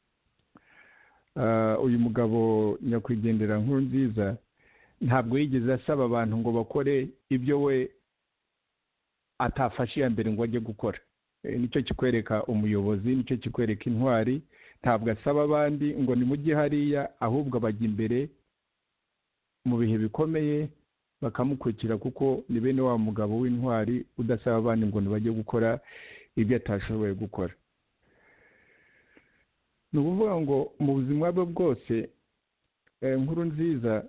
Speaker 4: uyu mugabo nyakwigendera Nkurunziza ntabwo yigeze asaba abantu ngo bakore ibyo we atafashe iya mbere ngo ajye gukora. Nicyo kikwereka umuyobozi, nicyo kikwereka intwari. Ntabwo asaba abandi ngo nimujye hariya, ahubwo abajya imbere mu bihe bikomeye bakamukurikira, kuko ni bene wa mugabo w'intwari udasaba abandi ngo ntibajye gukora ibyo atashoboye gukora. Ni ukuvuga ngo mu buzima bwe bwose Nkurunziza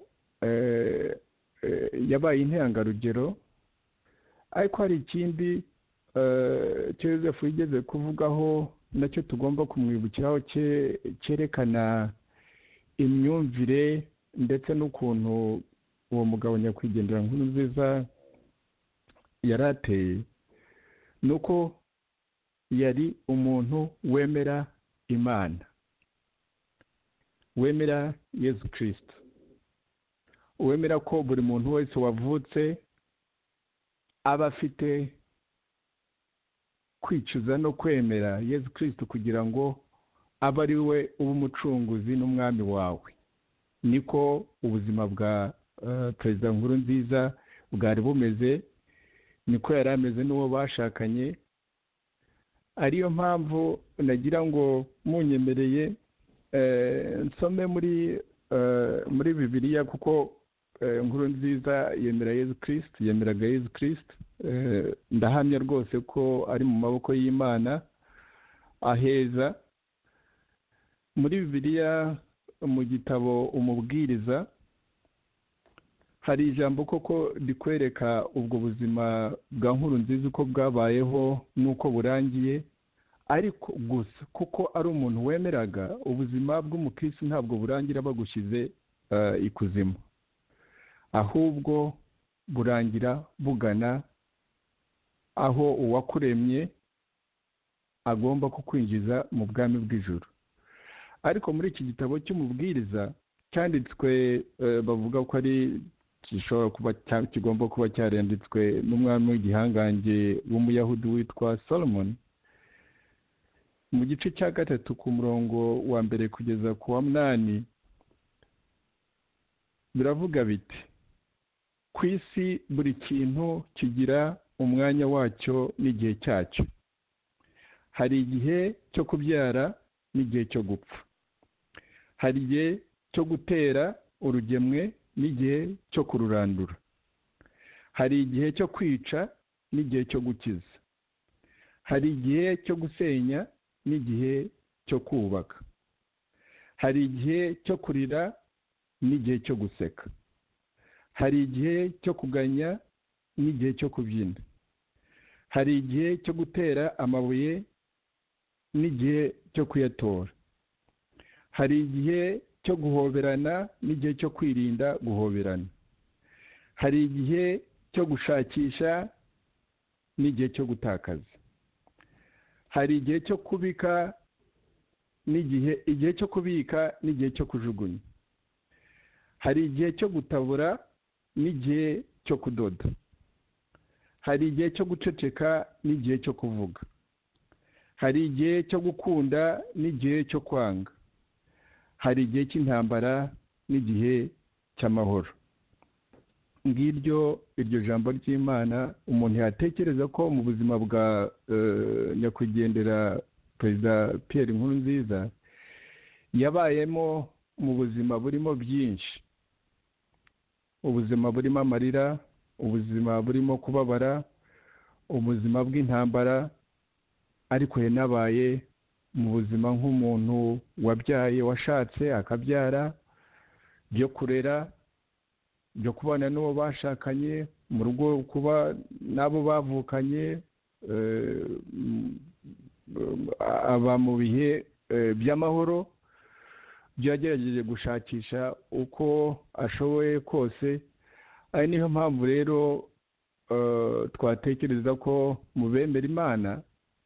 Speaker 4: yabaye intangarugero, ariko hari ikindi Joseph yigeze kuvugaho nacyo tugomba kumwibukiraho cyerekana imyumvire ndetse n'ukuntu uwo mugabo nyakwigendera Nkurunziza yari ateye, ni uko yari umuntu wemera Imana, wemera Yezu Kristo, wemera ko buri muntu wese wavutse aba afite kwicuza no kwemera Yezu Kristo kugira ngo abe ari we uba umucunguzi n'umwami wawe. Niko ubuzima bwa Perezida Nkurunziza bwari bumeze, niko yari ameze n'uwo bashakanye. Ariyo mpamvu nagira ngo munyemereye nsome muri muri Bibiliya, kuko Nkurunziza yemera Yezu Kristo, yemeraga Yezu Kristo. Ndahamya rwose ko ari mu maboko y'Imana aheza. Muri Bibiliya mu gitabo Umubwiriza hari ijambo koko rikwereka ubwo buzima bwa Nkurunziza uko bwabayeho n'uko burangiye, ariko gusa kuko ari umuntu wemeraga, ubuzima bw'umukristo ntabwo burangira bagushyize ikuzimu, ahubwo burangira bugana aho uwakuremye agomba kukwinjiza mu bwami bw'ijuru. Ariko muri iki gitabo cy'Umubwiriza cyanditswe, bavuga ko ari gishobora kuba kigomba kuba cyaranditswe n'umwami w'igihangange w'Umuyahudi witwa Solomon, mu gice cya gatatu ku murongo wa mbere kugeza ku wa munani biravuga biti: ku isi buri kintu kigira umwanya wacyo n'igihe cyacyo. Hari igihe cyo kubyara n'igihe cyo gupfa. Hari igihe cyo gutera urugemwe n'igihe cyo kururandura. Hari igihe cyo kwica n'igihe cyo gukiza. Hari igihe cyo gusenya n'igihe cyo kubaka. Hari igihe cyo kurira n'igihe cyo guseka. Hari igihe cyo kuganya n'igihe cyo kubyina. Hari igihe cyo gutera amabuye n'igihe cyo kuyatora. Hari igihe cyo guhoberana n'igihe cyo kwirinda guhoberana. Hari igihe cyo gushakisha n'igihe cyo gutakaza. Hari igihe cyo kubika n'igihe igihe cyo kubika n'igihe cyo kujugunya. Hari igihe cyo gutabura n'igihe cyo kudoda. Hari igihe cyo guceceka n'igihe cyo kuvuga. Hari igihe cyo gukunda n'igihe cyo kwanga. Hari igihe cy'intambara n'igihe cy'amahoro. ngiryo iryo jambo ry'Imana umuntu yatekereza ko mu buzima bwa nyakwigendera Perezida Pierre Nkurunziza yabayemo mu buzima burimo byinshi, ubuzima burimo amarira, ubuzima burimo kubabara, ubuzima bw'intambara, ariko yanabaye mu buzima nk'umuntu wabyaye, washatse akabyara, byo kurera, byo kubana n'uwo bashakanye mu rugo, kuba n'abo bavukanye, aba mu bihe by'amahoro, byagerageje gushakisha uko ashoboye kose. ari niyo mpamvu rero twatekereza ko mu bemera Imana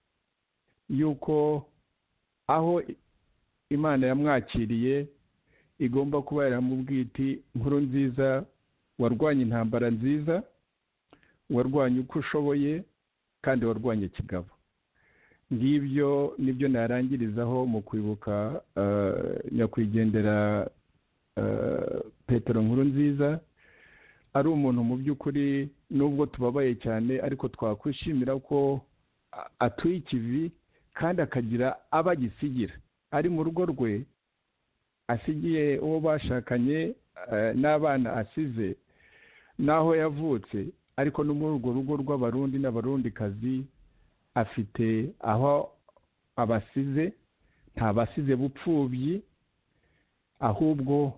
Speaker 4: yuko aho Imana yamwakiriye igomba kuba yaramubwiye iti Nkurunziza, warwanye intambara nziza, warwanye uko ushoboye kandi warwanye kigabo. Ngibyo nibyo narangirizaho mu kwibuka nyakwigendera Petero Nkurunziza. Ari umuntu mu by'ukuri nubwo tubabaye cyane, ariko twakwishimira ko atuye ikivi kandi akagira abagisigira. Ari mu rugo rwe asigiye uwo bashakanye n'abana asize n'aho yavutse, ariko no muri urwo rugo rw'abarundi n'abarundikazi afite aho abasize. Nta basize bupfubyi, ahubwo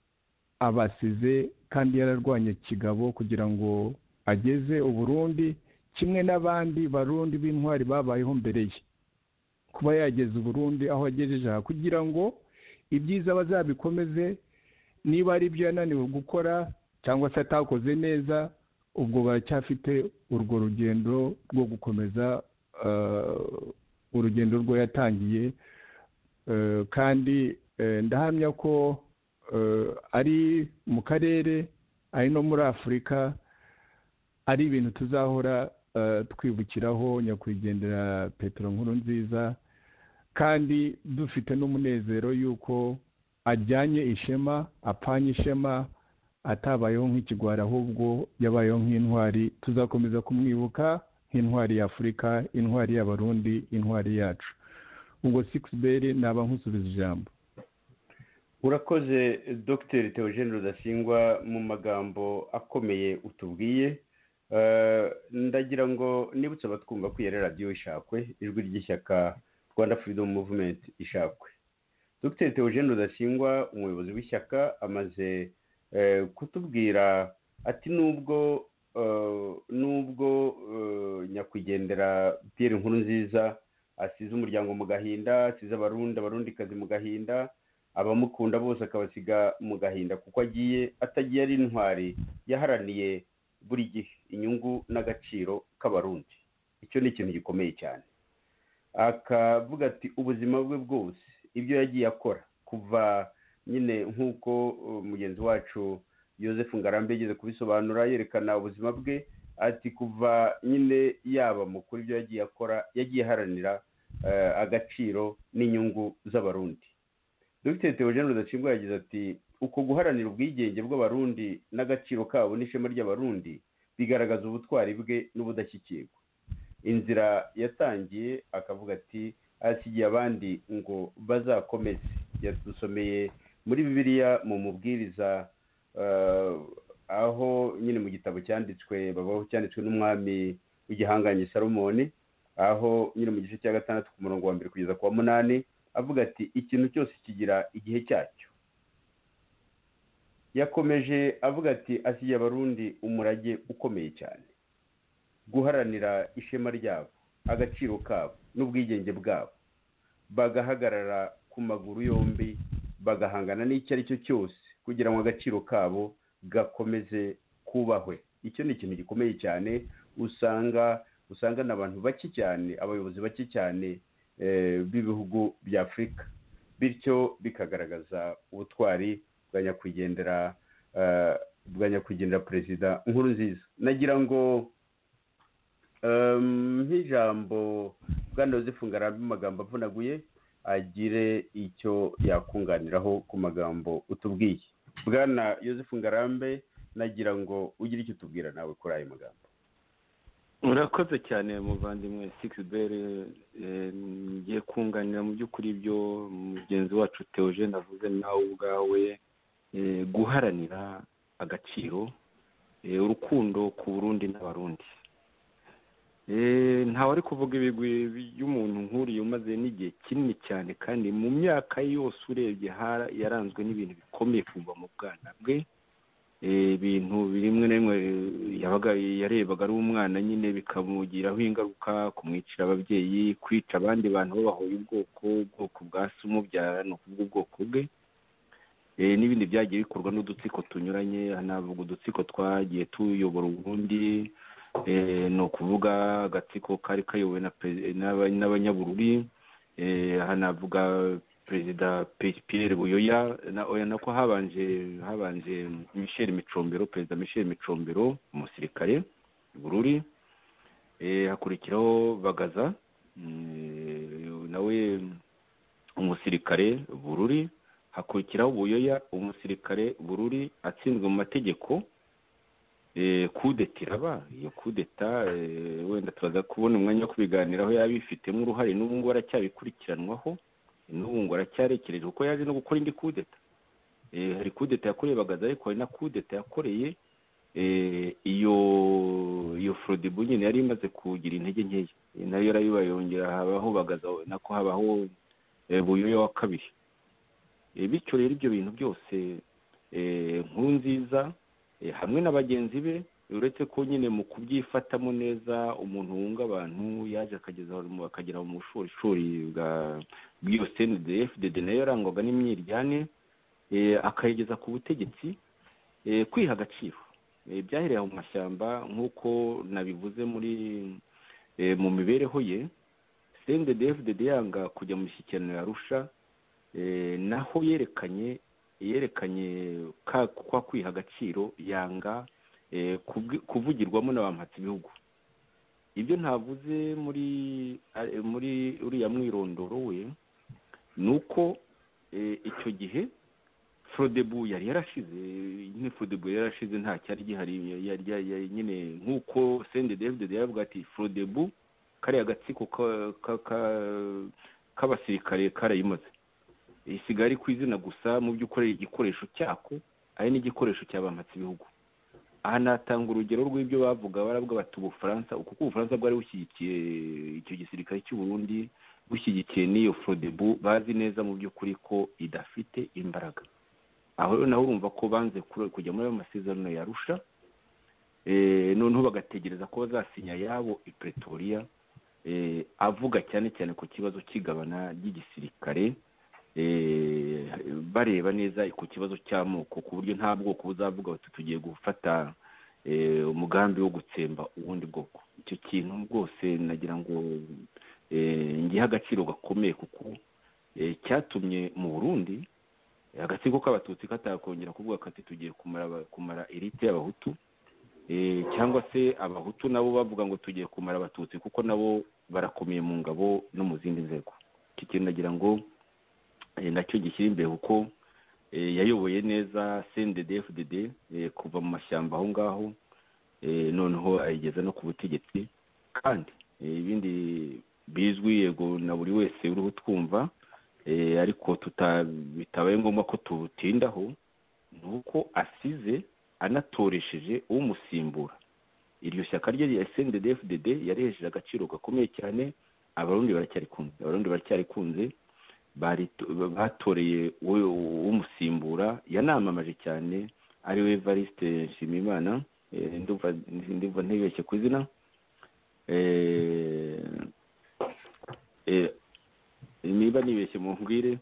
Speaker 4: abasize kandi yararwanye kigabo kugira ngo ageze Uburundi kimwe n'abandi barundi b'intwari babayeho mbere ye, kuba yageze Uburundi aho agejeje aha, kugira ngo ibyiza bazabikomeze. Niba ari ibyo yananiwe gukora cyangwa se atakoze neza, ubwo baracyafite urwo rugendo rwo gukomeza urugendo rwo yatangiye. Kandi ndahamya ko ari mu karere, ari no muri Afurika, ari ibintu tuzahora twibukiraho nyakwigendera Petero Nkurunziza, kandi dufite n'umunezero yuko ajyanye ishema, apanye ishema, atabayeho nk'ikigwari, ahubwo yabayeho nk'intwari. Tuzakomeza kumwibuka nk'intwari ya Afurika, intwari y'abarundi, intwari yacu. Ubwo Sixbert naba nkusubiza ijambo.
Speaker 2: Urakoze Dr Theogene Rudasingwa mu magambo akomeye utubwiye. Ndagira ngo nibutse abatwumva ko yari radiyo Ishakwe, ijwi ry'ishyaka Rwanda Freedom Movement Ishakwe. Dr Theogene Rudasingwa, umuyobozi w'ishyaka, amaze kutubwira ati nubwo nubwo nyakwigendera Pierre Nkurunziza asize umuryango mu gahinda, asize abarundi abarundikazi mu gahinda, abamukunda bose akabasiga mu gahinda, kuko agiye atagiye ari intwari yaharaniye buri gihe inyungu n'agaciro k'abarundi. Icyo ni ikintu gikomeye cyane. Akavuga ati ubuzima bwe bwose ibyo yagiye akora, kuva nyine nk'uko mugenzi wacu Joseph Ngarambe yigeze kubisobanura yerekana ubuzima bwe, ati kuva nyine yaba mukuru ibyo yagiye akora, yagiye haranira agaciro n'inyungu z'abarundi. Dr Theogene Rudasingwa yagize ati uko guharanira ubwigenge bw'abarundi n'agaciro kabo n'ishema ry'abarundi bigaragaza ubutwari bwe n'ubudashyikirwa. Inzira yatangiye, akavuga ati asigiye abandi ngo bazakomeze. Yadusomeye muri Bibiliya mu mubwiriza, aho nyine mu gitabo cyanditswe babaho cyanditswe n'umwami w'igihanganye Salomoni, aho nyine mu gice cya gatandatu ku murongo wa mbere kugeza ku wa munani avuga ati ikintu cyose kigira igihe cyacyo. Yakomeje avuga ati asigiye abarundi umurage ukomeye cyane, guharanira ishema ryabo, agaciro kabo n'ubwigenge bwabo, bagahagarara ku maguru yombi, bagahangana n'icyo ari cyo cyose kugira ngo agaciro kabo gakomeze kubahwe. Icyo ni ikintu gikomeye cyane. Usanga usanga n'abantu bake cyane, abayobozi bake cyane b'ibihugu bya Afurika, bityo bikagaragaza ubutwari bwa nyakwigendera bwa nyakwigendera Perezida Nkurunziza. Nagira ngo nk'ijambo Bwana Joseph Ngarambe mu magambo avunaguye agire icyo yakunganiraho ku magambo utubwiye. Bwana Joseph Ngarambe, nagira ngo ugire icyo tubwira nawe kuri ayo magambo.
Speaker 3: Urakoze cyane muvandimwe Sixbert, ngiye kunganira mu by'ukuri ibyo mugenzi wacu Theogene avuze nawe ubwawe, guharanira agaciro, urukundo ku Burundi n'abarundi. ntawe ari kuvuga ibigwi by'umuntu nk'uriya umaze n'igihe kinini cyane, kandi mu myaka yose urebye yaranzwe n'ibintu bikomeye kuva mu bwana bwe, ibintu bimwe na bimwe yabaga yarebaga ari umwana nyine bikamugiraho ingaruka, kumwicira ababyeyi, kwica abandi bantu babahoye ubwoko ubwoko bwa se umubyara, ni ukuvuga ubwoko bwe, n'ibindi byagiye bikorwa n'udutsiko tunyuranye. hanavuga udutsiko twagiye tuyobora Uburundi, ni ukuvuga agatsiko kari kayobowe n'abanyabururi, hanavuga perezida Pierre Buyoya, nako habanje habanje Michel Micombero, perezida Michel Micombero umusirikare bururi, hakurikiraho Bagaza nawe umusirikare bururi, hakurikiraho Buyoya umusirikare bururi atsinzwe mu mategeko. kudeta iraba, iyo kudeta wenda tubaza kubona umwanya wo kubiganiraho yabifitemo uruhare, n'ubu ngubu aracyabikurikiranwaho, n'ubu ngo aracyarekereje kuko yaje no gukora indi kudeta. hari kudeta yakoreye Bagaza, ariko hari na kudeta yakoreye iyo iyo Frodebu nyine yari imaze kugira intege nkeya, nayo yarayibayongera, habaho Bagaza, nako habaho Buyoya wa kabiri. bityo rero ibyo bintu byose Nkurunziza hamwe na bagenzi be, uretse ko nyine mu kubyifatamo neza umuntu wunga abantu yaje akageza akagera mu bushorishori bw'iyo C N D D F D D nayo yarangwaga n'imyiryane, akayigeza ku butegetsi, kwiha agaciro. byahereye mu mashyamba nk'uko nabivuze muri mu mibereho ye. C N D D F D D yanga kujya mu mishyikirano ya Arusha, naho yerekanye yerekanye kwa kwiha agaciro, yanga kuvugirwamo n'abampatsi ibihugu. ibyo ntavuze muri muri uriya mwirondoro we, nuko icyo gihe Frodebu yari yarashize, nyine Frodebu yari yarashize, nta cyari gihari, yari nyine nk'uko C N D D F D D yavuga ati Frodebu kariya agatsiko k'abasirikare karayimaze, isigari ku izina gusa, mu by'ukuri igikoresho cyako ari n'igikoresho cy'abampatsi ibihugu. aha natanga urugero rw'ibyo bavuga, baravuga bati Ubufaransa, kuko Ubufaransa bwari bushyigikiye icyo gisirikare cy'u Burundi, bushyigikiye n'iyo Frodebu, bazi neza mu by'ukuri ko idafite imbaraga. aho rero naho urumva ko banze kujya muri ayo masezerano ya Arusha, noneho bagategereza ko bazasinya yabo i Pretoria, avuga cyane cyane ku kibazo cy'igabana ry'igisirikare, bareba neza ku kibazo cy'amoko, ku buryo nta bwoko buzavuga bati tugiye gufata umugambi wo gutsemba ubundi bwoko. icyo kintu rwose nagira ngo ngihe agaciro gakomeye, kuko cyatumye mu Burundi agatsiko k'abatutsi katakongera kuvuga kati tugiye kumara kumara elite y'abahutu, cyangwa se abahutu nabo bavuga ngo tugiye kumara abatutsi kuko nabo barakomeye mu ngabo no mu zindi nzego. iki kintu nagira ngo nacyo gishyira imbere, kuko yayoboye neza C N D D F D D kuva mu mashyamba aho ngaho, noneho ayigeza no ku butegetsi. kandi ibindi bizwi yego na buri wese uriho twumva, ariko bitabaye ngombwa ko tutindaho, nuko asize anatoresheje umusimbura. iryo shyaka rye rya C N D D F D D yarehejeje agaciro gakomeye cyane, abarundi baracyari kunze abarundi baracyari kunze batoreye umusimbura, yanamamaje cyane, ari we Evariste Nshimiyimana, ndumva ndumva ntibeshye ku izina, niba nibeshye mu mbwire,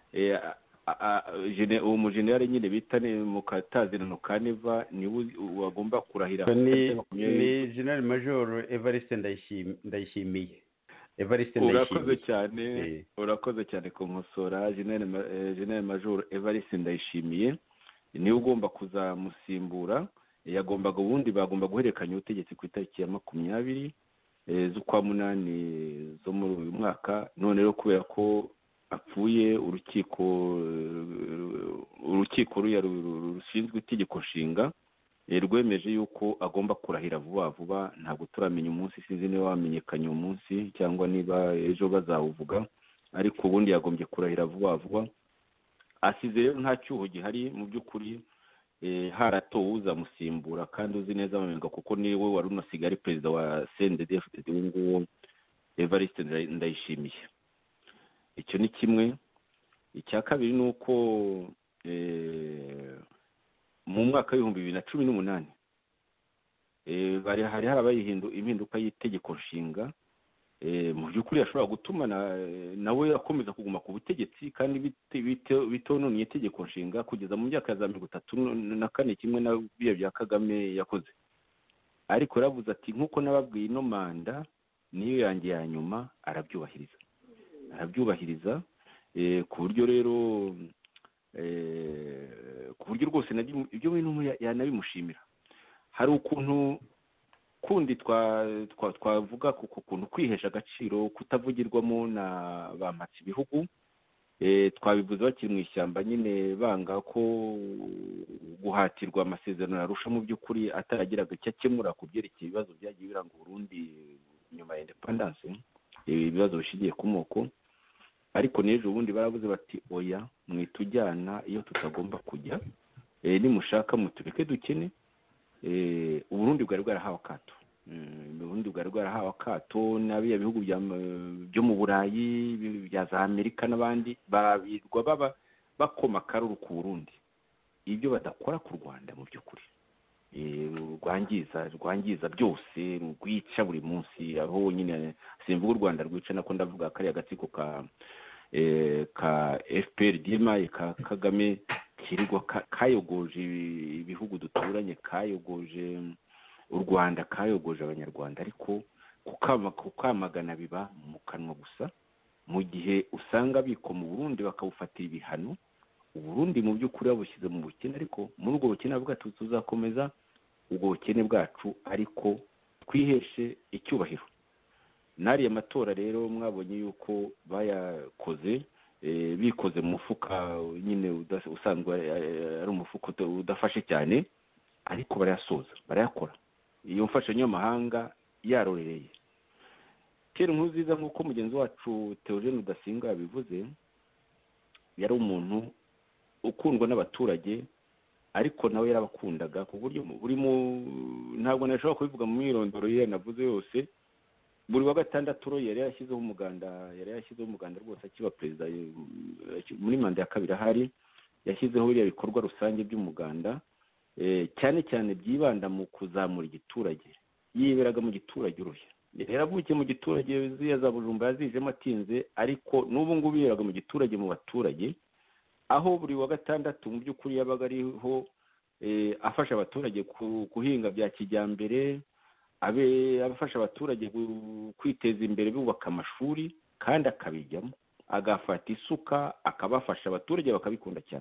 Speaker 3: uwo mujenerali nyine bita mu katazirano ka Neva niwe wagomba kurahira.
Speaker 2: ni General Major Evariste Ndayishimiye. Evariste Ndayishimiye.
Speaker 3: urakoze cyane urakoze cyane kunkosora. General Major Evariste Ndayishimiye niwe ugomba kuzamusimbura. yagombaga ubundi bagomba guhererekanya ubutegetsi ku itariki ya makumyabiri z'ukwa munani zo muri uyu mwaka. none rero kubera ko apfuye, urukiko urukiko ruya rushinzwe itegeko nshinga rwemeje yuko agomba kurahira vuba vuba. Ntabwo turamenya umunsi, sinzi niba wamenyekanye umunsi cyangwa niba ejo bazawuvuga, ariko ubundi yagombye kurahira vuba vuba. Asize rero nta cyuho gihari mu by'ukuri, haratowe uzamusimbura kandi uzi neza amamenga, kuko niwe wari unasigaye ari perezida wa C N D D F D D ubu ngubu, Evariste Ndayishimiye. Icyo ni kimwe. Icya kabiri ni uko mu mwaka w'ibihumbi bibiri na cumi n'umunani bari hari harabaye impinduka y'itegeko nshinga, mu by'ukuri yashobora gutuma nawe akomeza kuguma ku butegetsi kandi bitononye itegeko nshinga kugeza mu myaka ya za mirongo itatu na kane, kimwe na biya bya Kagame yakoze. Ariko yaravuze ati nk'uko nababwiye, ino manda niyo yanjye ya nyuma, arabyubahiriza arabyubahiriza ku buryo rero ku buryo rwose ibyo bintu yanabimushimira. Hari ukuntu kundi twavuga ku kuntu kwihesha agaciro kutavugirwamo na ba mpatsi ibihugu, twabivuze bakiri mu ishyamba nyine, banga ko guhatirwa amasezerano yarusha mu by'ukuri ataragiraga icyo akemura ku byerekeye ibibazo byagiye biranga Burundi nyuma ya independence, ibibazo bishingiye ku moko. Ariko n'ejo ubundi baravuze bati oya, mwitujyana iyo tutagomba kujya, nimushaka mutureke dukene. Uburundi bwari bwarahawe akato, Uburundi bwari bwarahawe akato n'abiya bihugu byo mu Burayi, bya za Amerika n'abandi, babirwa baba bakoma akaruru ku Burundi, ibyo badakora ku Rwanda mu by'ukuri. rwangiza rwangiza byose, rwica buri munsi. Aho nyine simvuga u Rwanda rwica, nako ndavuga kariya gatsiko ka ka F P R D M ka Kagame kirirwa kayogoje ibihugu duturanye, kayogoje u Rwanda, kayogoje abanyarwanda. Ariko kukama kukamagana biba mu kanwa gusa, mu gihe usanga biko mu Burundi bakabufatira ibihano. Uburundi mu by'ukuri babushyize mu bukene, ariko muri ubwo bukene avuga ati tuzakomeza ubwo bukene bwacu, ariko twiheshe icyubahiro. Nariya matora rero mwabonye yuko bayakoze, bikoze mu mufuka nyine usanzwe ari umufuka udafashe cyane, ariko barayasoza, barayakora. Iyo mfashanyo y'amahanga yarorereye. Kera Nkurunziza nk'uko mugenzi wacu Theogene Rudasingwa yabivuze, yari umuntu ukundwa n'abaturage, ariko nawe yarabakundaga ku buryo buri mu, ntabwo nashobora kubivuga mu myirondoro ye navuze yose. Buri wa gatandatu ro yari yashyizeho umuganda, yari yashyizeho umuganda rwose akiba perezida muri manda ya kabiri ahari, yashyizeho biriya bikorwa rusange by'umuganda, cyane cyane byibanda mu kuzamura igiturage. Yiberaga mu giturage urushya, yaravukiye mu giturage, ziya za Bujumbura yazijemo atinze, ariko n'ubu ngubu yiberaga mu giturage mu baturage, aho buri wa gatandatu mu by'ukuri yabaga ariho afasha abaturage guhinga bya kijyambere, abe abafasha abaturage kwiteza imbere, bubaka amashuri, kandi akabijyamo. Agafata isuka akabafasha, abaturage bakabikunda cyane.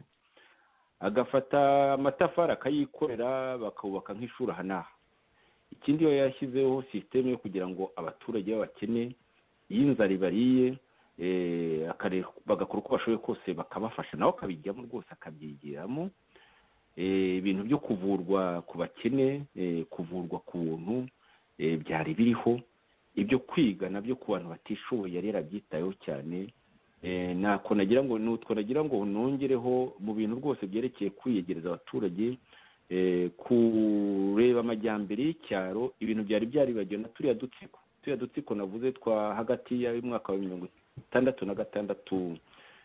Speaker 3: Agafata amatafari akayikorera, bakubaka nk'ishuri aha n'aha. Ikindi yo yashyizeho system yo kugira ngo abaturage b'abakene y'inzara ibariye, bagakora uko bashoboye kose bakabafasha, nawe akabijyamo rwose, akabyigiramo. Ibintu byo kuvurwa ku bakene, kuvurwa ku buntu byari biriho. Ibyo kwiga nabyo ku bantu batishoboye yari yarabyitayeho cyane. Nako nagira ngo nutwo nagira ngo nongereho mu bintu rwose byerekeye kwiyegereza abaturage, kureba amajyambere y'icyaro. Ibintu byari byaribagiwe na turiya dutsiko turiya dutsiko navuze twa hagati y'umwaka wa mirongo itandatu na gatandatu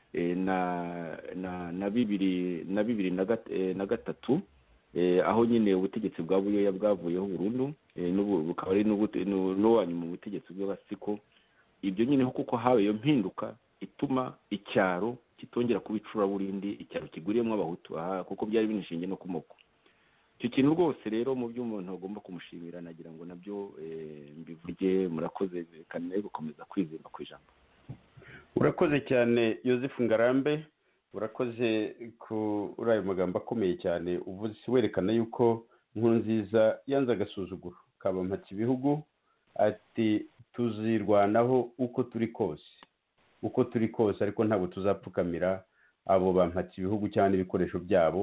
Speaker 3: na na na bibiri na bibiri na gatatu, aho nyine ubutegetsi bwa Buyoya bwavuyeho burundu, n'ubu bukaba ari n'uwanyu mu butegetsi bw'abasiko. Ibyo nyine kuko habaye iyo mpinduka ituma icyaro kitongera kubicura burindi, icyaro kiguriyemo abahutu, kuko byari binishingiye no ku moko. Icyo kintu rwose rero mu by'umuntu agomba kumushimira, nagira ngo nabyo mbivuge. Murakoze, kandi gukomeza kwizera ku ijambo.
Speaker 2: Urakoze cyane Joseph Ngarambe, urakoze kuri ayo magambo akomeye cyane uvuze, werekana yuko Nkurunziza yanze agasuzuguro kabampatse ibihugu, ati tuzirwanaho uko turi kose, uko turi kose, ariko ntabwo tuzapfukamira abo bampatse ibihugu cyane ibikoresho byabo.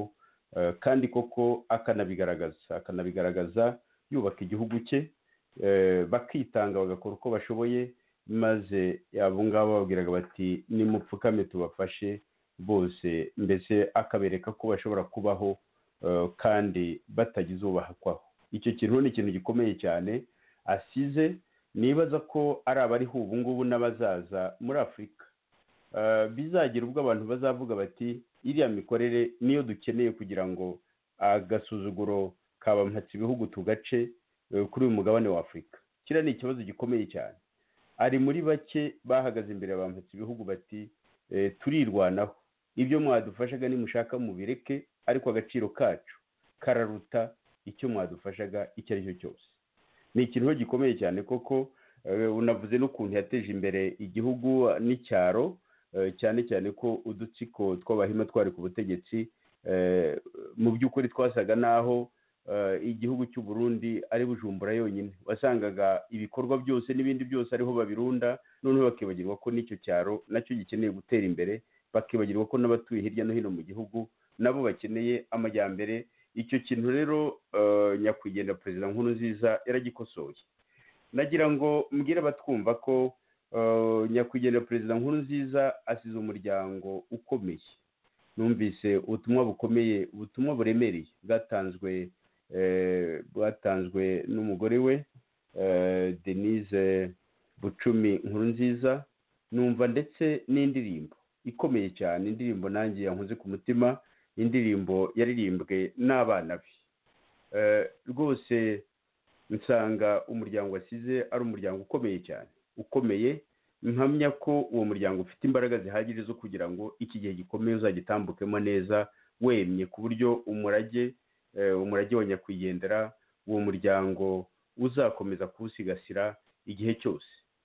Speaker 2: kandi koko akanabigaragaza akanabigaragaza yubaka igihugu cye, bakitanga bagakora uko bashoboye, maze abo ngabo babwiraga bati nimupfukame tubafashe bose, mbese akabereka ko bashobora kubaho kandi batagize ubahakwaho. Icyo kintu ni ikintu gikomeye cyane asize, nibaza ko ari abariho ubu ngubu n'abazaza muri Afurika bizagira ubwo abantu bazavuga bati iriya mikorere niyo dukeneye kugira ngo agasuzuguro kabampatse ibihugu tugace kuri uyu mugabane wa Afurika. Kiriya ni ikibazo gikomeye cyane. Ari muri bake bahagaze imbere bampatse ibihugu bati turirwanaho, ibyo mwadufashaga nimushaka mubireke, ariko agaciro kacu kararuta icyo mwadufashaga icyo ari cyo cyose. Ni ikintu gikomeye cyane koko. Unavuze n'ukuntu yateje imbere igihugu n'icyaro, cyane cyane ko udutsiko tw'abahima twari ku butegetsi, mu by'ukuri twasaga naho igihugu cy'u Burundi ari Bujumbura yonyine, wasangaga ibikorwa byose n'ibindi byose ariho babirunda, noneho bakibagirwa ko n'icyo cyaro nacyo gikeneye gutera imbere, bakibagirwa ko n'abatuye hirya no hino mu gihugu nabo bakeneye amajyambere. Icyo kintu rero nyakwigendera Perezida Nkurunziza yaragikosoye. Nagira ngo mbwire abatwumva ko nyakwigendera Perezida Nkurunziza asize umuryango ukomeye. Numvise ubutumwa bukomeye, ubutumwa buremereye bwatanzwe bwatanzwe n'umugore we Denise Bucumi Nkurunziza. Numva ndetse n'indirimbo ikomeye cyane, indirimbo nanjye yankoze ku mutima, indirimbo yaririmbwe n'abana be. Rwose nsanga umuryango wasize ari umuryango ukomeye cyane, ukomeye. Mpamya ko uwo muryango ufite imbaraga zihagije zo kugira ngo iki gihe gikomeye uzagitambukemo neza wemye, ku buryo umurage umurage wa nyakwigendera uwo muryango uzakomeza kuwusigasira igihe cyose.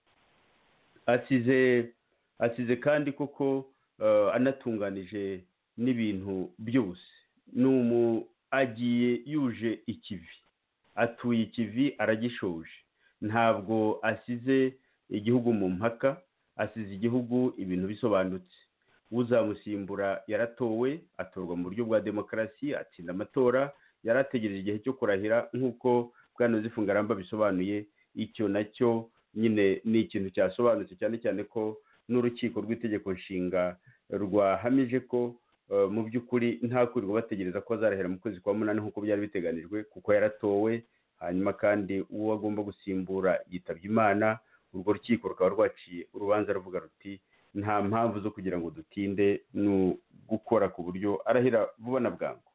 Speaker 2: Asize asize kandi koko anatunganije n'ibintu byose. N'umu agiye yuje ikivi, atuye ikivi aragishoje. Ntabwo asize igihugu mu mpaka, asize igihugu ibintu bisobanutse. Uzamusimbura yaratowe, atorwa mu buryo bwa demokarasi, atsinda amatora, yarategereje igihe cyo kurahira nk'uko Bwana Yozefu Ngaramba bisobanuye. Icyo nacyo nyine ni ikintu cyasobanutse, cyane cyane ko n'urukiko rw'itegeko nshinga rwahamije ko mu by'ukuri nta kwirirwa bategereza ko azarahera mu kwezi kwa munani nk'uko byari biteganijwe, kuko yaratowe. Hanyuma kandi uwo agomba gusimbura yitabye Imana. Urwo rukiko rukaba rwaciye urubanza ruvuga ruti nta mpamvu zo kugira ngo dutinde no gukora ku buryo arahira vuba na bwangu.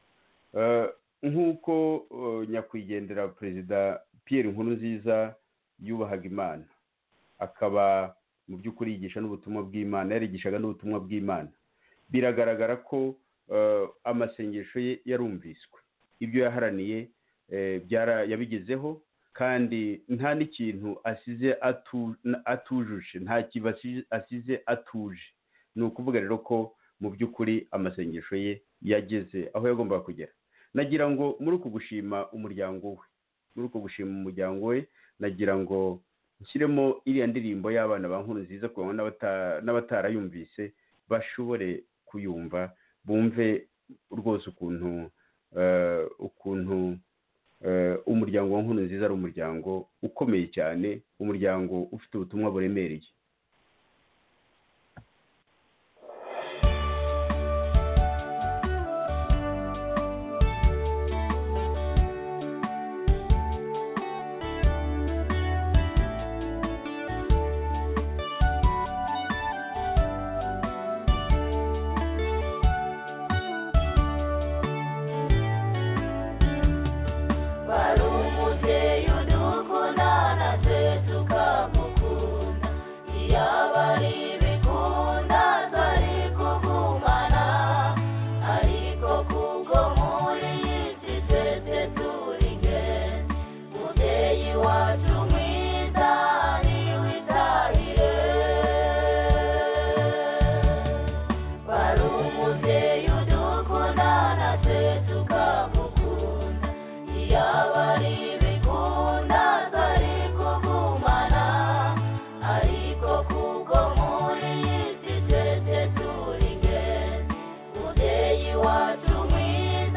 Speaker 2: Nk'uko nyakwigendera Perezida Pierre Nkurunziza yubahaga Imana, akaba mu by'ukuri yigisha n'ubutumwa bw'Imana, yarigishaga n'ubutumwa bw'Imana, biragaragara ko amasengesho ye yarumviswe. Ibyo yaharaniye yabigezeho, kandi nta n'ikintu asize atujuje, nta kiba asize atuje. Ni ukuvuga rero ko mu by'ukuri amasengesho ye yageze aho yagombaga kugera. Nagira ngo muri uku gushima umuryango we, muri uku gushima umuryango we, nagira ngo nshyiremo iriya ndirimbo y'abana ba Nkurunziza, kugira ngo n'abatarayumvise bashobore kuyumva, bumve rwose ukuntu ukuntu umuryango wa Nkurunziza ari umuryango ukomeye cyane, umuryango ufite ubutumwa buremereye.
Speaker 5: What do we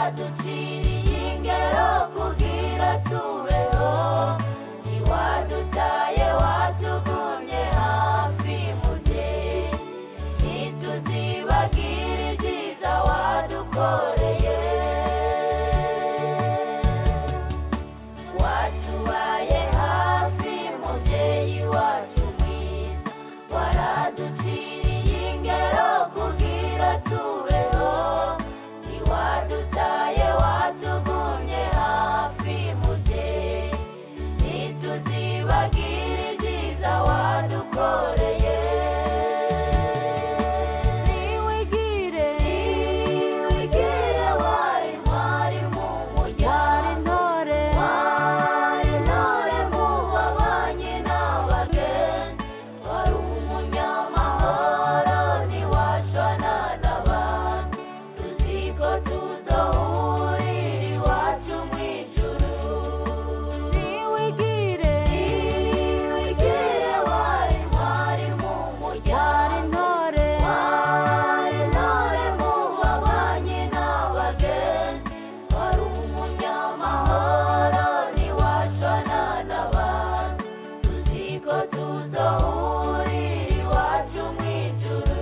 Speaker 5: waduciriye ingero kugira tubeho ntiwadutaye watugumye hafi mubyeyi ntituzibagire ibyiza wadukoreye watubaye hafi mubyeyi wacu mwiza waraduciriye ingero kugira tubeho ntiwadutaye watugumye hafi mubyeyi ntituzibagire ibyiza wadukoreye niwigire niwigire wari wari mu muryango wari intore mu babanyi n'abagenzi wari umunyamahoro ntiwashwana n'abandi tuzi ko tuzohurira iwacu mu ijuru niwigire niwigire wari wari mu muryango wari intore mu babanyi n'abagenzi wari umunyamahoro ntiwashwana n'abandi tuzi ko tuzohurira iwacu mu ijuru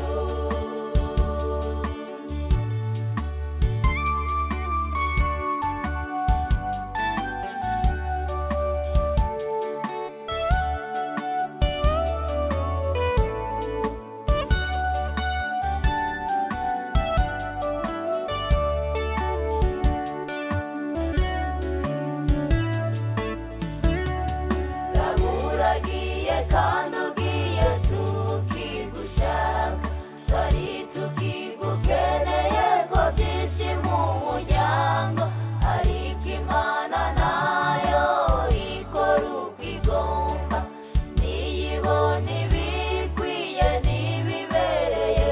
Speaker 5: Uraburagiye kandi ugiye tukigushaka twari tukigukeneye ko byinshi mu muryango ariko imana nayo ikora uko igomba niyibona ibikwiye n'ibibereye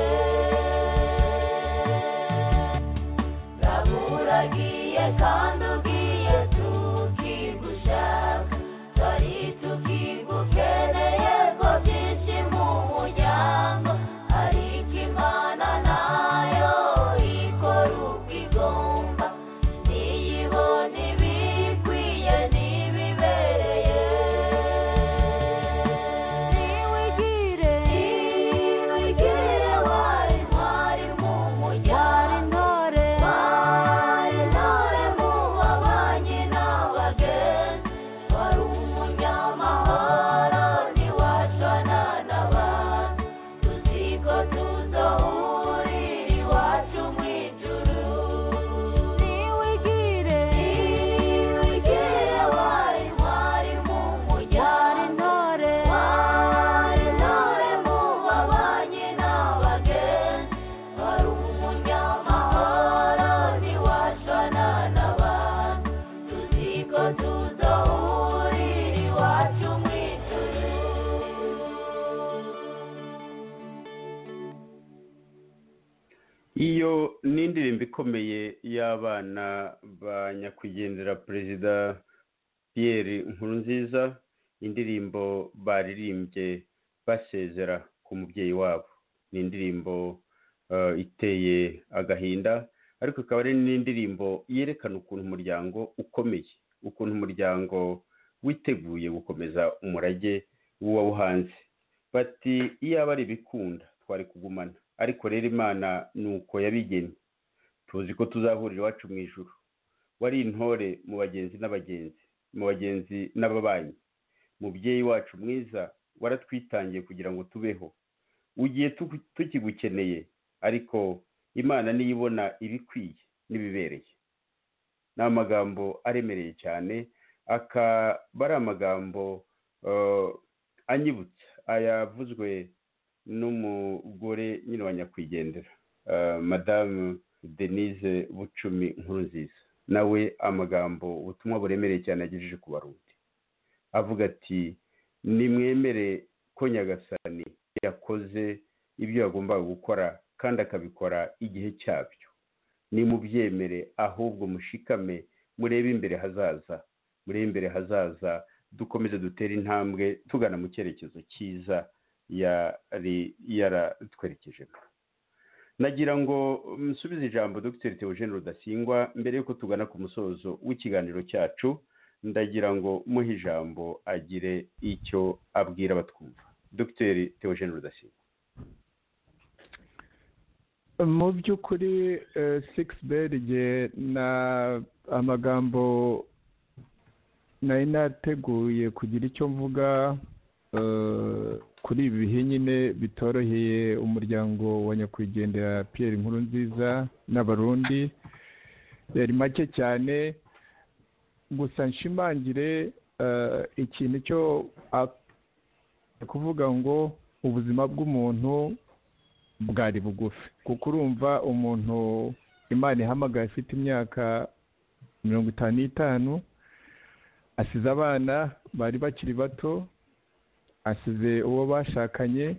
Speaker 5: uraburagiye kandi ugiye tukigushaka twari tukigukeneye ko byinshi mu muryango ariko imana nayo ikora uko igomba niyibona ibikwiye n'ibibereye niwigire niwigire wari wari mu muryango wari intore mu babanyi n'abagenzi wari umunyamahoro ntiwashwana n'abandi tuzi ko tuzohurira iwacu mu ijuru niwigire niwigire wari wari mu muryango wari intore mu babanyi n'abagenzi wari umunyamahoro ntiwashwana n'abandi tuzi ko tuzohurira iwacu mu ijuru
Speaker 2: iyo ni indirimbo ikomeye y'abana ba nyakwigendera perezida Pierre Nkurunziza indirimbo baririmbye basezera ku mubyeyi wabo ni indirimbo eh, iteye agahinda ariko ikaba ari n'indirimbo yerekana ukuntu umuryango ukomeye ukuntu umuryango witeguye gukomeza umurage w'uwawuhanze bati iyaba ari ibikunda twari kugumana ariko rero imana ni uko yabigennye tuzi ko tuzahurira iwacu mu ijuru wari intore mu bagenzi n'abagenzi mu bagenzi n'ababanyi mubyeyi wacu mwiza waratwitangiye kugira ngo tubeho ugiye tu- tukigukeneye ariko imana niyo ibona ibikwiye n'ibibereye ni amagambo aremereye cyane akaba ari amagambo eh, anyibutsa ayavuzwe n'umugore nyine wa nyakwigendera eh, madamu Denise Bucumi Nkurunziza nawe amagambo ubutumwa buremereye cyane yagejeje ku barundi avuga ati nimwemere ko nyagasani yakoze ibyo yagombaga gukora kandi akabikora igihe cyabyo nimubyemere ahubwo mushikame murebe imbere hazaza murebe imbere hazaza dukomeze dutere intambwe tugana mu cyerekezo cyiza yari yaratwerekejemo nagira ngo musubize ijambo Dr Theogene Rudasingwa mbere yuko tugana ku musozo w'ikiganiro cyacu. Ndagira ngo muhe ijambo agire icyo abwira batwumva. Dr Theogene Rudasingwa.
Speaker 4: Mu by'ukuri six berge na amagambo nari nateguye kugira icyo mvuga kuri ibi bihe nyine bitoroheye umuryango wa nyakwigendera Pierre Nkurunziza n'abarundi yari make cyane, gusa nshimangire ikintu cyo kuvuga ngo ubuzima bw'umuntu bwari bugufi, kuko urumva umuntu Imana ihamagaye afite imyaka mirongo itanu n'itanu, asize abana bari bakiri bato, asize uwo bashakanye,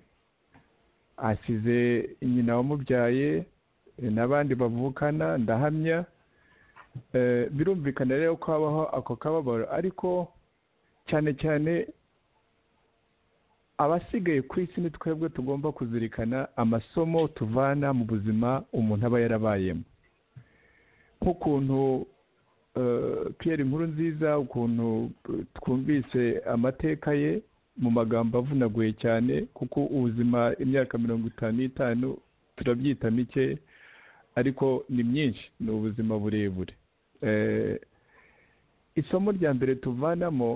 Speaker 4: asize nyina wamubyaye n'abandi bavukana, ndahamya. Birumvikana rero ko habaho ako kababaro, ariko cyane cyane abasigaye ku isi ni twebwe tugomba kuzirikana amasomo tuvana mu buzima umuntu aba yarabayemo, nk'ukuntu Pierre Nkurunziza, ukuntu twumvise amateka ye mu magambo avunaguye cyane, kuko ubuzima imyaka mirongo itanu n'itanu turabyita mike, ariko ni myinshi, ni ubuzima burebure. Isomo rya mbere tuvanamo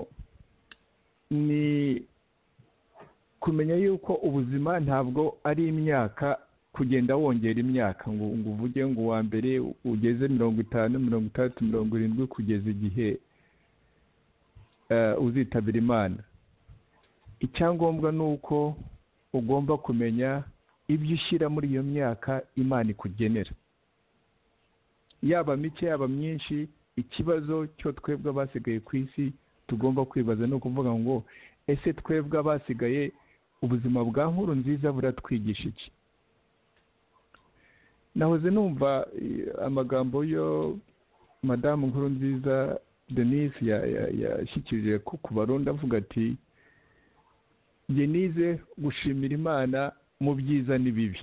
Speaker 4: ni kumenya yuko ubuzima ntabwo ari imyaka, kugenda wongera imyaka ngo ngo uvuge ngo wa mbere ugeze mirongo itanu mirongo itandatu mirongo irindwi kugeza igihe uzitabira Imana. Icyangombwa ni uko ugomba kumenya ibyo ushyira muri iyo myaka Imana ikugenera, yaba mike yaba myinshi. Ikibazo cyo twebwe abasigaye ku isi tugomba kwibaza no kuvuga ngo ese twebwe abasigaye ubuzima bwa Nkurunziza buratwigisha iki? Nahoze numva amagambo yo Madamu Nkurunziza Denise yashyikirije ku Barundi avuga ati njye nize gushimira Imana mu byiza n'ibibi.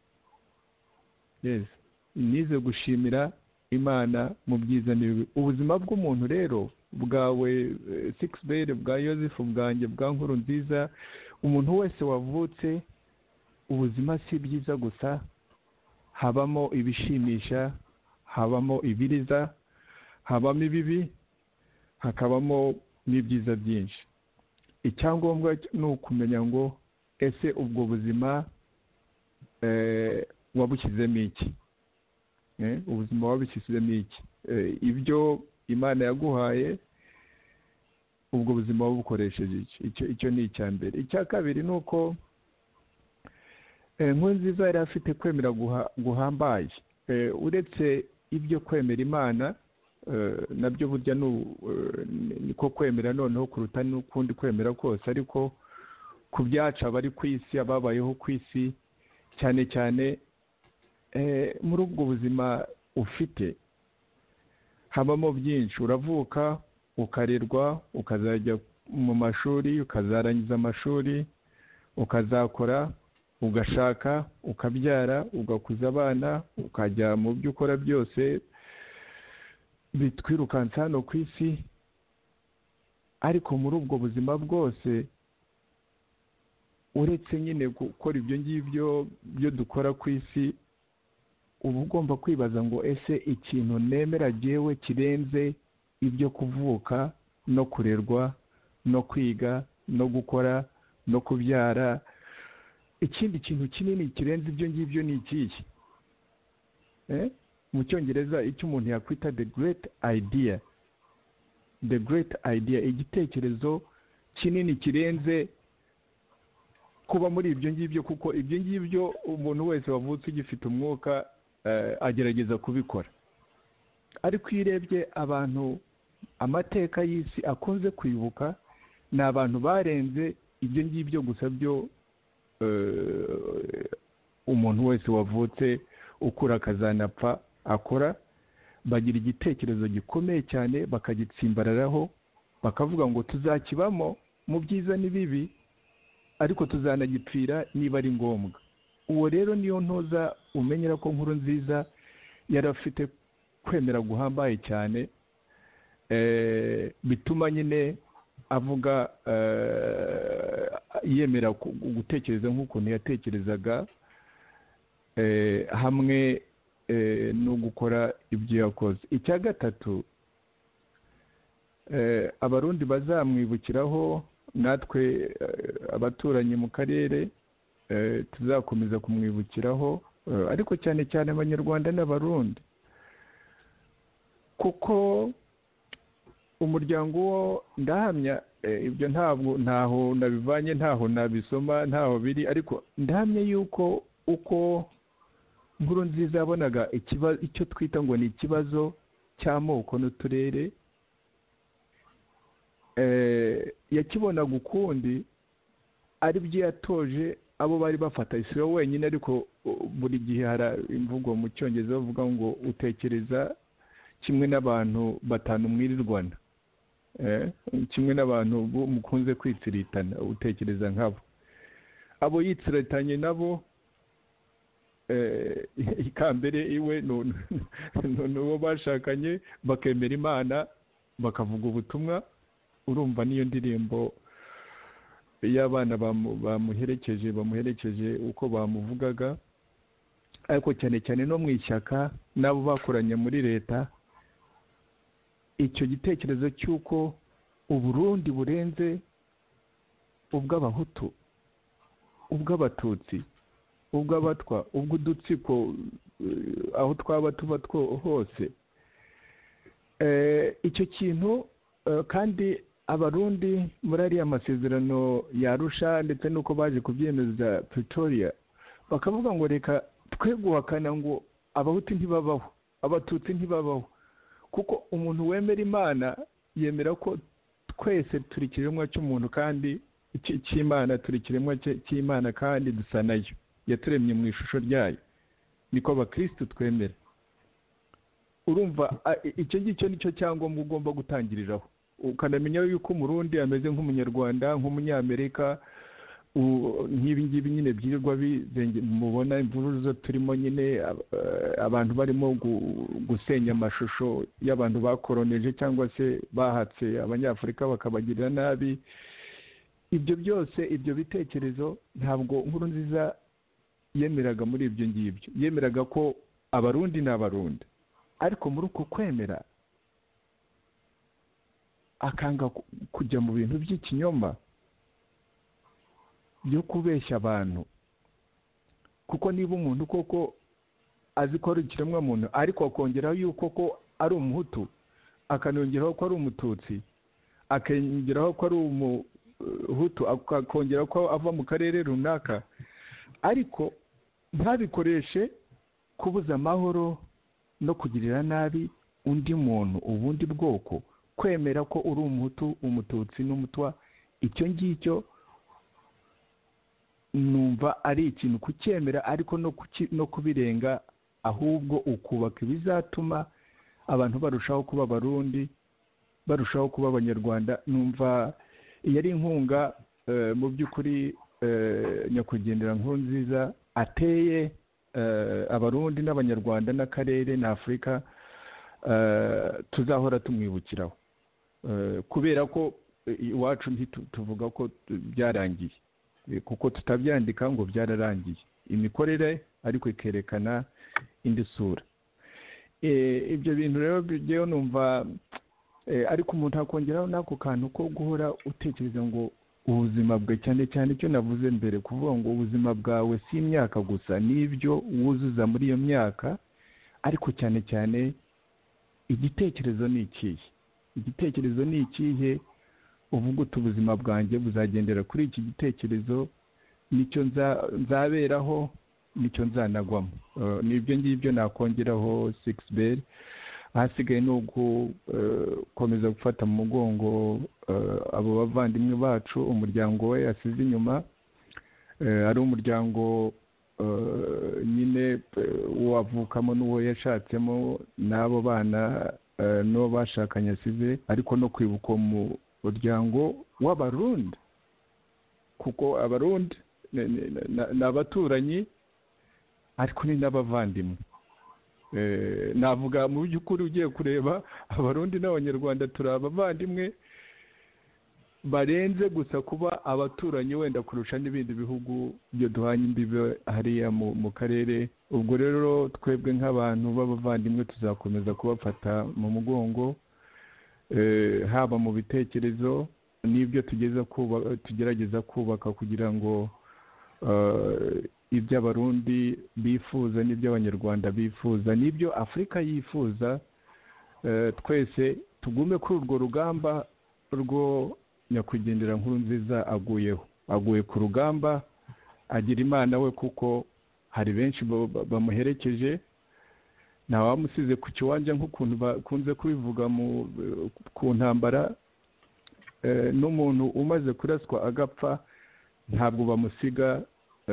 Speaker 4: Yes, nize gushimira Imana mu byiza n'ibibi. Ubuzima bw'umuntu rero bwawe six bere bwa Yozefu bwanjye bwa Nkurunziza, umuntu wese wavutse, ubuzima si byiza gusa, habamo ibishimisha, habamo ibiriza, habamo ibibi, hakabamo n'ibyiza byinshi. Icyangombwa ni ukumenya ngo ese ubwo buzima wabushyizemo iki? Ubuzima wabushyizemo iki? Ibyo Imana yaguhaye, ubwo buzima wabukoresheje iki? Icyo ni icya mbere. Icya kabiri ni uko Nkurunziza yari afite kwemera guhambaye. Uretse ibyo kwemera Imana, nabyo burya niko kwemera noneho kuruta n'ukundi kwemera kose, ariko ku byacu abari ku isi, ababayeho ku isi, cyane cyane muri ubwo buzima ufite habamo byinshi. Uravuka, ukarerwa, ukazajya mu mashuri, ukazarangiza amashuri, ukazakora, ugashaka, ukabyara, ugakuza abana, ukajya mu byo ukora byose bitwirukansa hano ku isi. Ariko muri ubwo buzima bwose, uretse nyine gukora ibyo ngibyo byo dukora ku isi, uba ugomba kwibaza ngo ese ikintu nemera jyewe kirenze ibyo kuvuka no kurerwa no kwiga no gukora no kubyara, ikindi kintu kinini kirenze ibyo ngibyo ni ikihe? Mu Cyongereza icyo umuntu yakwita the great idea, the great idea, igitekerezo kinini kirenze kuba muri ibyo ngibyo, kuko ibyo ngibyo umuntu wese wavutse ugifite umwuka agerageza kubikora. Ariko iyo urebye abantu amateka y'isi akunze kwibuka, ni abantu barenze ibyo ngibyo gusa byo umuntu wese wavutse ukura akazanapfa akora. Bagira igitekerezo gikomeye cyane, bakagitsimbararaho, bakavuga ngo tuzakibamo mu byiza n'ibibi, ariko tuzanagipfira niba ari ngombwa. uwo rero niyo ntoza umenyera ko nkuru nziza yari afite kwemera guhambaye cyane bituma nyine avuga yemera gutekereza nk'ukuntu yatekerezaga hamwe no gukora ibyo yakoze. Icya gatatu, abarundi bazamwibukiraho, natwe abaturanyi mu karere tuzakomeza kumwibukiraho, ariko cyane cyane abanyarwanda n'abarundi, kuko umuryango wo ndahamya ibyo ntabwo ntaho nabivanye, ntaho nabisoma, ntaho biri, ariko ndahamya yuko uko nkuru nziza yabonaga ikibazo, icyo twita ngo ni ikibazo cy'amoko n'uturere, yakibonaga ukundi, ari byo yatoje abo bari bafata isibo wenyine, ariko buri gihe hari imvugo mu cyongereza bavuga ngo utekereza kimwe n'abantu batanu mwirirwana, kimwe n'abantu mukunze kwitsiritana, utekereza nkabo. Abo yitsiritanye nabo ikambere iwe n'uwo bashakanye bakemera Imana bakavuga ubutumwa. Urumva niyo ndirimbo y'abana bamuherekeje bamuherekeje uko bamuvugaga. Ariko cyane cyane no mu ishyaka n'abo bakoranye muri leta, icyo gitekerezo cy'uko Uburundi burenze ubw'abahutu, ubw'abatutsi, ubw'abatwa, ubw'udutsiko, aho twaba tuba hose, icyo kintu kandi abarundi muri ariya masezerano yarusha ndetse n'uko baje kubyemeza Pretoria, bakavuga ngo reka twe guhakana ngo abahutu ntibabaho, abatutsi ntibabaho, kuko umuntu wemera Imana yemera ko twese turi kiremwa cy'umuntu kandi cy'Imana, turi kiremwa cy'Imana kandi dusa nayo, yaturemye mu ishusho ryayo, niko abakristo twemera. Urumva icyo ngicyo nicyo cyangombwa ugomba gutangiriraho, ukanamenya yuko umurundi ameze nk'umunyarwanda, nk'umunyamerika, nk'ibi ngibi nyine byirirwa mubona imvururu zo turimo nyine, abantu barimo gusenya amashusho y'abantu bakoroneje cyangwa se bahatse abanyafurika bakabagirira nabi. Ibyo byose, ibyo bitekerezo ntabwo nkuru nziza yemeraga muri ibyo ngibyo, yemeraga ko abarundi ni abarundi, ariko muri uko kwemera akanga kujya mu bintu by'ikinyoma byo kubeshya abantu. Kuko niba umuntu koko azi ko ari ikiremwa muntu, ariko akongeraho yuko ko ari umuhutu, akanongeraho ko ari umututsi, akongeraho ko ari umuhutu, akongeraho ko ava mu karere runaka, ariko ntabikoreshe kubuza amahoro no kugirira nabi undi muntu, ubundi bwoko. Kwemera ko uri umuhutu, umututsi n'umutwa, icyo ngicyo numva ari ikintu kucyemera, ariko no no kubirenga, ahubwo ukubaka ibizatuma abantu barushaho kuba abarundi, barushaho kuba abanyarwanda. Numva iyo ari inkunga mu by'ukuri nyakwigendera nkuru nziza ateye abarundi n'abanyarwanda n'akarere na Afurika, tuzahora tumwibukiraho, kubera ko iwacu ntituvuga ko byarangiye, kuko tutabyandika ngo byararangiye imikorere, ariko ikerekana indi sura. Ibyo bintu rero byo numva, ariko umuntu akongeraho n'ako kantu ko guhora utekereza ngo ubuzima bwe, cyane cyane icyo navuze mbere, kuvuga ngo ubuzima bwawe si imyaka gusa, n'ibyo wuzuza muri iyo myaka, ariko cyane cyane igitekerezo ni ikihe, igitekerezo ni ikihe, uvuga uti ubuzima bwanjye buzagendera kuri iki gitekerezo, nicyo nzaberaho, nicyo nzanagwamo. Nibyo ngibyo nakongeraho six bell. Ahasigaye ni ugukomeza gufata mu mugongo abo bavandimwe bacu, umuryango we yasize inyuma, ari umuryango nyine wavukamo n'uwo yashatsemo n'abo bana n'uwo bashakanye asize, ariko no kwibuka mu muryango w'abarundi, kuko abarundi ni abaturanyi, ariko ni n'abavandimwe. Navuga mu by'ukuri ugiye kureba abarundi n'abanyarwanda turi abavandimwe barenze gusa kuba abaturanyi wenda kurusha n'ibindi bihugu byo duhanye imbibe hariya mu karere. Ubwo rero twebwe nk'abantu b'abavandimwe tuzakomeza kubafata mu mugongo, haba mu bitekerezo n'ibyo tugeza kuba tugerageza kubaka kugira ngo ibyo abarundi bifuza n'ibyo abanyarwanda bifuza n'ibyo Afurika yifuza, twese tugume kuri urwo rugamba rwo nyakwigendera Nkurunziza aguyeho. Aguye ku rugamba agira Imana we, kuko hari benshi bamuherekeje, ntawamusize ku kiwanja nk'ukuntu bakunze kubivuga ku ntambara. N'umuntu umaze kuraswa agapfa ntabwo bamusiga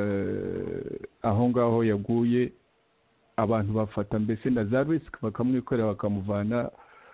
Speaker 4: aho ngaho yaguye. Abantu bafata mbese na za risiki bakamwikorera bakamuvana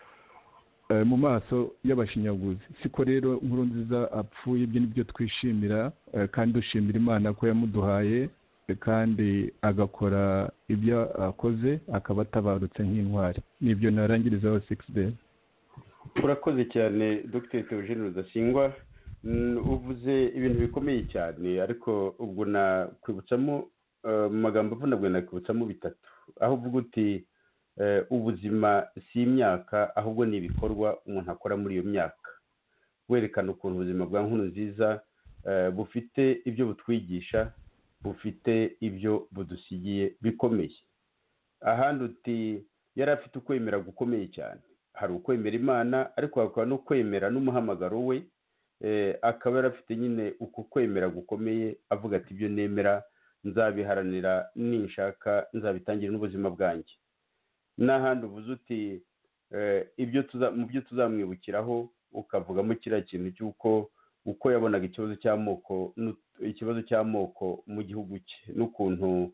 Speaker 4: mu maso y'abashinyaguzi. Siko rero Nkurunziza apfuye, ibyo nibyo twishimira, kandi dushimira Imana ko yamuduhaye kandi agakora ibyo akoze, akaba atabarutse nk'intwari. Nibyo narangirizaho six days.
Speaker 2: Urakoze cyane Dr Theogene Rudasingwa. Uvuze ibintu bikomeye cyane, ariko ubwo nakwibutsamo mu magambo avunagwe nakwibutsamo bitatu. Aho uvuga uti ubuzima si imyaka, ahubwo ni ibikorwa umuntu akora muri iyo myaka. Werekana ukuntu ubuzima bwa Nkurunziza bufite ibyo butwigisha, bufite ibyo budusigiye bikomeye. Ahandi uti yari afite ukwemera gukomeye cyane. Hari ukwemera Imana, ariko hakaba no kwemera n'umuhamagaro we. Akaba yari afite nyine uko kwemera gukomeye, avuga ati ibyo nemera nzabiharanira, ninshaka nzabitangira n'ubuzima bwanjye. N'ahandi uvuze uti ibyo mu byo tuzamwibukiraho, ukavugamo kiriya kintu cy'uko uko yabonaga ikibazo cy'amoko ikibazo cy'amoko mu gihugu cye, n'ukuntu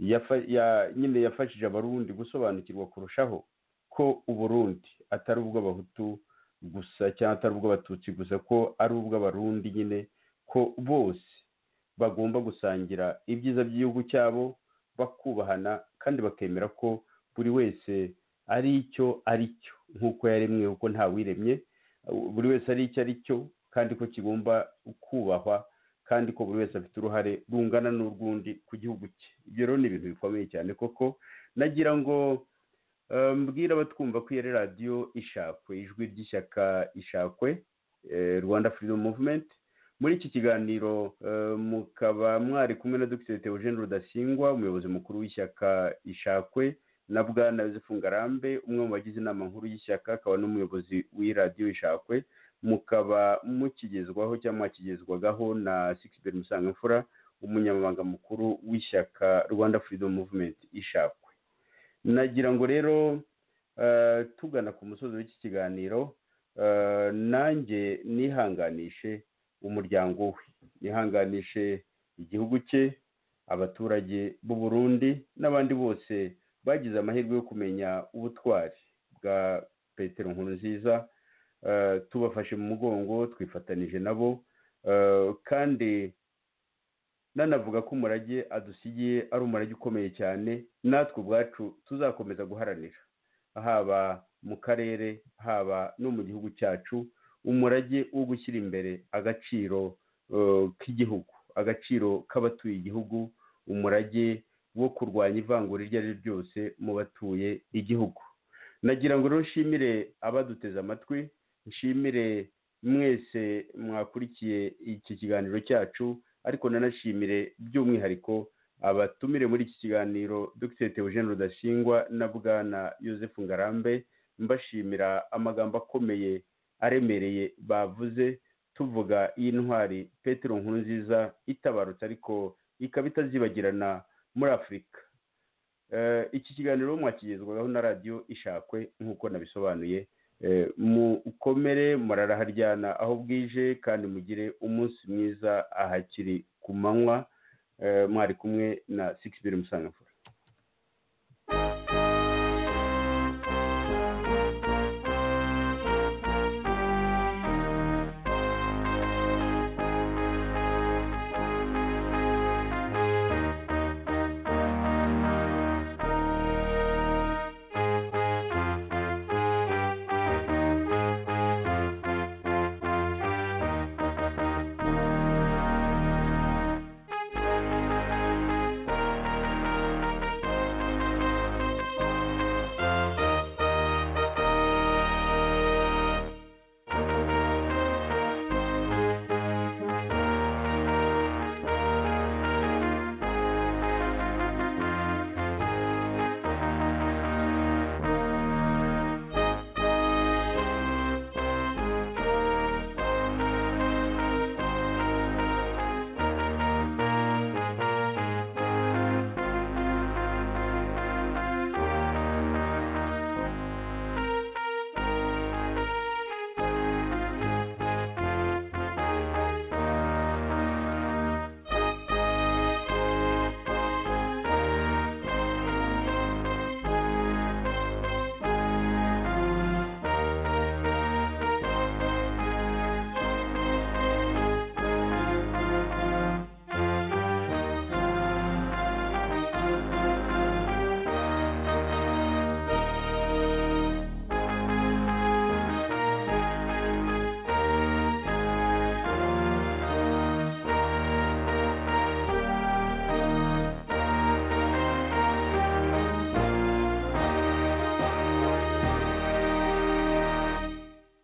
Speaker 2: nyine yafashije abarundi gusobanukirwa kurushaho ko Uburundi atari ubw'abahutu gusa cyangwa atari ubw'abatutsi gusa, ko ari ubw'abarundi nyine, ko bose bagomba gusangira ibyiza by'igihugu cyabo, bakubahana kandi bakemera ko buri wese ari icyo ari cyo nk'uko yaremwe, kuko nta wiremye. Buri wese ari icyo ari cyo kandi ko kigomba kubahwa, kandi ko buri wese afite uruhare rungana n'urwundi ku gihugu cye. Ibyo rero ni ibintu bikomeye cyane koko. Nagira ngo mbwira abatwumva ko iyi radiyo Ishakwe, ijwi ry'ishyaka Ishakwe, Rwanda Freedom Movement. Muri iki kiganiro mukaba mwari kumwe na Dr Theogene Rudasingwa, umuyobozi mukuru w'ishyaka Ishakwe, na Bwana Yozefu Ngarambe, umwe mu bagize inama nkuru y'ishyaka, akaba n'umuyobozi w'iyi radiyo Ishakwe. Mukaba mukigezwaho cyangwa mwakigezwagaho na Sixbert Musangamfura, umunyamabanga mukuru w'ishyaka Rwanda Freedom Movement Ishakwe. Nagira ngo rero tugana ku musozi w'iki kiganiro, nanjye nihanganishe umuryango we, nihanganishe igihugu cye, abaturage b'u Burundi n'abandi bose bagize amahirwe yo kumenya ubutwari bwa Petero Nkurunziza. Tubafashe mu mugongo, twifatanije nabo, kandi nanavuga ko umurage adusigiye ari umurage ukomeye cyane, natwe ubwacu tuzakomeza guharanira, haba mu karere haba no mu gihugu cyacu, umurage wo gushyira imbere agaciro k'igihugu, agaciro k'abatuye igihugu, umurage wo kurwanya ivangura iryo ari ryo ryose mu batuye igihugu. Nagira ngo rero nshimire abaduteze amatwi, nshimire mwese mwakurikiye iki kiganiro cyacu, ariko nanashimire by'umwihariko abatumire muri iki kiganiro Dr Theogene Rudasingwa na Bwana Yozefu Ngarambe. Mbashimira amagambo akomeye aremereye bavuze, tuvuga iyi ntwari Petero Nkurunziza itabarutse, ariko ikaba itazibagirana muri Afurika. Iki kiganiro mwakigezwagaho na radiyo Ishakwe nk'uko nabisobanuye. Mukomere, muraraharyana aho bwije, kandi mugire umunsi mwiza ahakiri ku manywa. Mwari kumwe na Sixbert Musangamfura.